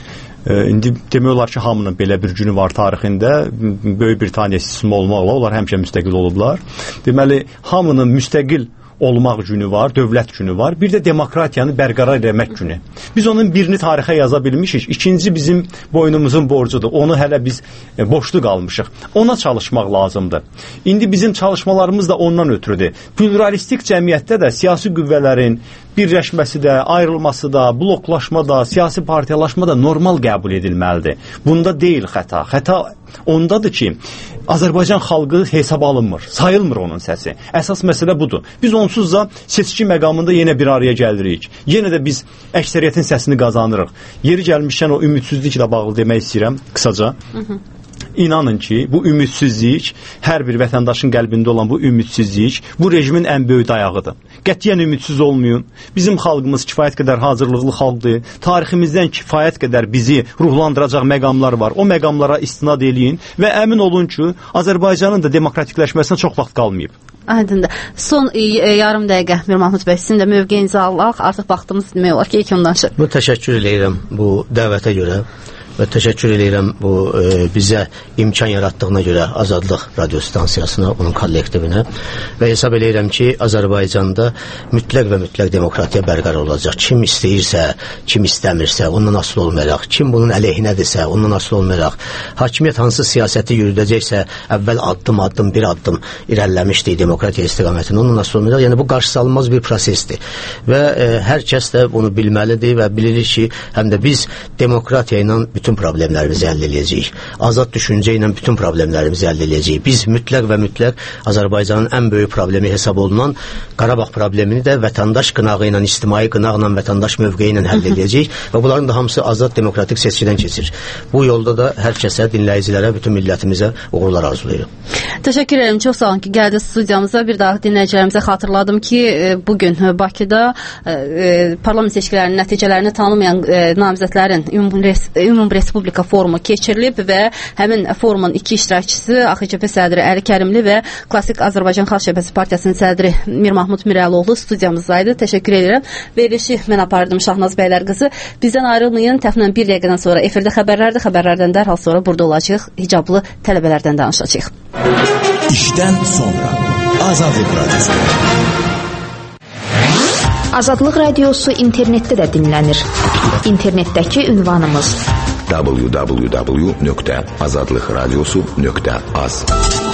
İndi demək olar ki, hamının belə bir günü var tarixində. Böyük Britaniya sistemi olmaqla onlar həmişə müstəqil olublar. Deməli, hamının müstəqil olmaq günü var, dövlət günü var. Bir də demokratiyanı bərqərar etmək günü. Biz onun birini tarixə yaza bilmişik. İkinci bizim boynumuzun borcudur. Onu hələ biz boşlu qalmışıq. Ona çalışmaq lazımdır. İndi bizim çalışmalarımız da ondan ötürüdür. Pluralistik cəmiyyətdə də siyasi qüvvələrin birləşməsi də, ayrılması da, bloklaşma da, siyasi partiyalaşma da normal qəbul edilməlidir. Bunda deyil xəta. Xəta ondadır ki, Azərbaycan xalqı hesaba alınmır, sayılmır onun səsi. Əsas məsələ budur. Biz onsuz da seçki məqamında yenə bir araya gəlirik. Yenə də biz əksəriyyətin səsini qazanırıq. Yeri gəlmişkən o ümidsizliklə bağlı demək istəyirəm qısaca. İnanın ki, bu ümidsizlik, hər bir vətəndaşın qəlbində olan bu ümidsizlik, bu rejimin ən böyük dayağıdır. Qətiyyən ümidsiz olmayın. Bizim xalqımız kifayət qədər hazırlıqlı xalqdır. Tariximizdən kifayət qədər bizi ruhlandıracaq məqamlar var. O məqamlara istinad eləyin və əmin olun ki, Azərbaycanın da demokratikləşməsinə çox vaxt qalmayıb. Aydındır. Son yarım dəqiqə Mir Mahmud bəy, sizin də mövqeyinizi alaq. Artıq vaxtımız demək olar ki, ilk danışır. Bu təşəkkür edirəm bu dəvətə görə və təşəkkür edirəm bu bizə imkan yaratdığına görə Azadlıq radio stansiyasına, onun kollektivinə və hesab edirəm ki, Azərbaycanda mütləq və mütləq demokratiya bərqərar olacaq. Kim istəyirsə, kim istəmirsə, ondan asılı olmayaraq, kim bunun əleyhinədirsə, ondan asılı olmayaraq, hakimiyyət hansı siyasəti yürüdəcəksə, əvvəl addım bir addım irəliləmişdik demokratiya istiqamətində, ondan asılı olmayaraq, yəni bu qarşısalınmaz bir prosesdir və hər kəs də bunu bilməlidir və bilirik ki, həm də biz demokratiya ilə bütün problemlərimizi həll edəcəyik. Azad düşüncə ilə bütün problemlərimizi həll edəcəyik. Biz mütləq və mütləq Azərbaycanın ən böyük problemi hesab olunan Qarabağ problemini də vətəndaş qınağı ilə, ictimai qınaqla, vətəndaş mövqeyi ilə həll edəcəyik və bunların da hamısı azad demokratik seçkidən keçir. Bu yolda da hər kəsə, dinləyicilərə, bütün millətimizə uğurlar arzulayıram. Təşəkkür ederim. Çox sağ olun ki, gəldiniz studiyamıza. Bir daha dinləyicilərimizə xatırladım ki, bugün Bakıda parlament seçkilərinin nəticələrini tanımayan namizədlərin ümumi Respublika forumu keçirilib və həmin forumun iki iştirakçısı AXCP sədri Əli Kərimli və Klassik Azərbaycan Xalq Cəbhəsi Partiyasının sədri Mir Mahmud Mirəloğlu studiyamızdaydı. Təşəkkür edirəm. Verilişi mən apardım Şahnaz bəylər qızı. Bizdən ayrılmayın. Təxminən bir dəqiqədən sonra efirdə xəbərlərdir. Xəbərlərdən dərhal sonra burada olacağıq. Hicablı tələbələrdən danışacağıq. İşdən sonra Azadlıq Radyosu. Azadlıq Radiosu internetdə də dinlənir. İnternetdəki ünvanımız www.azadlıqradiosu.az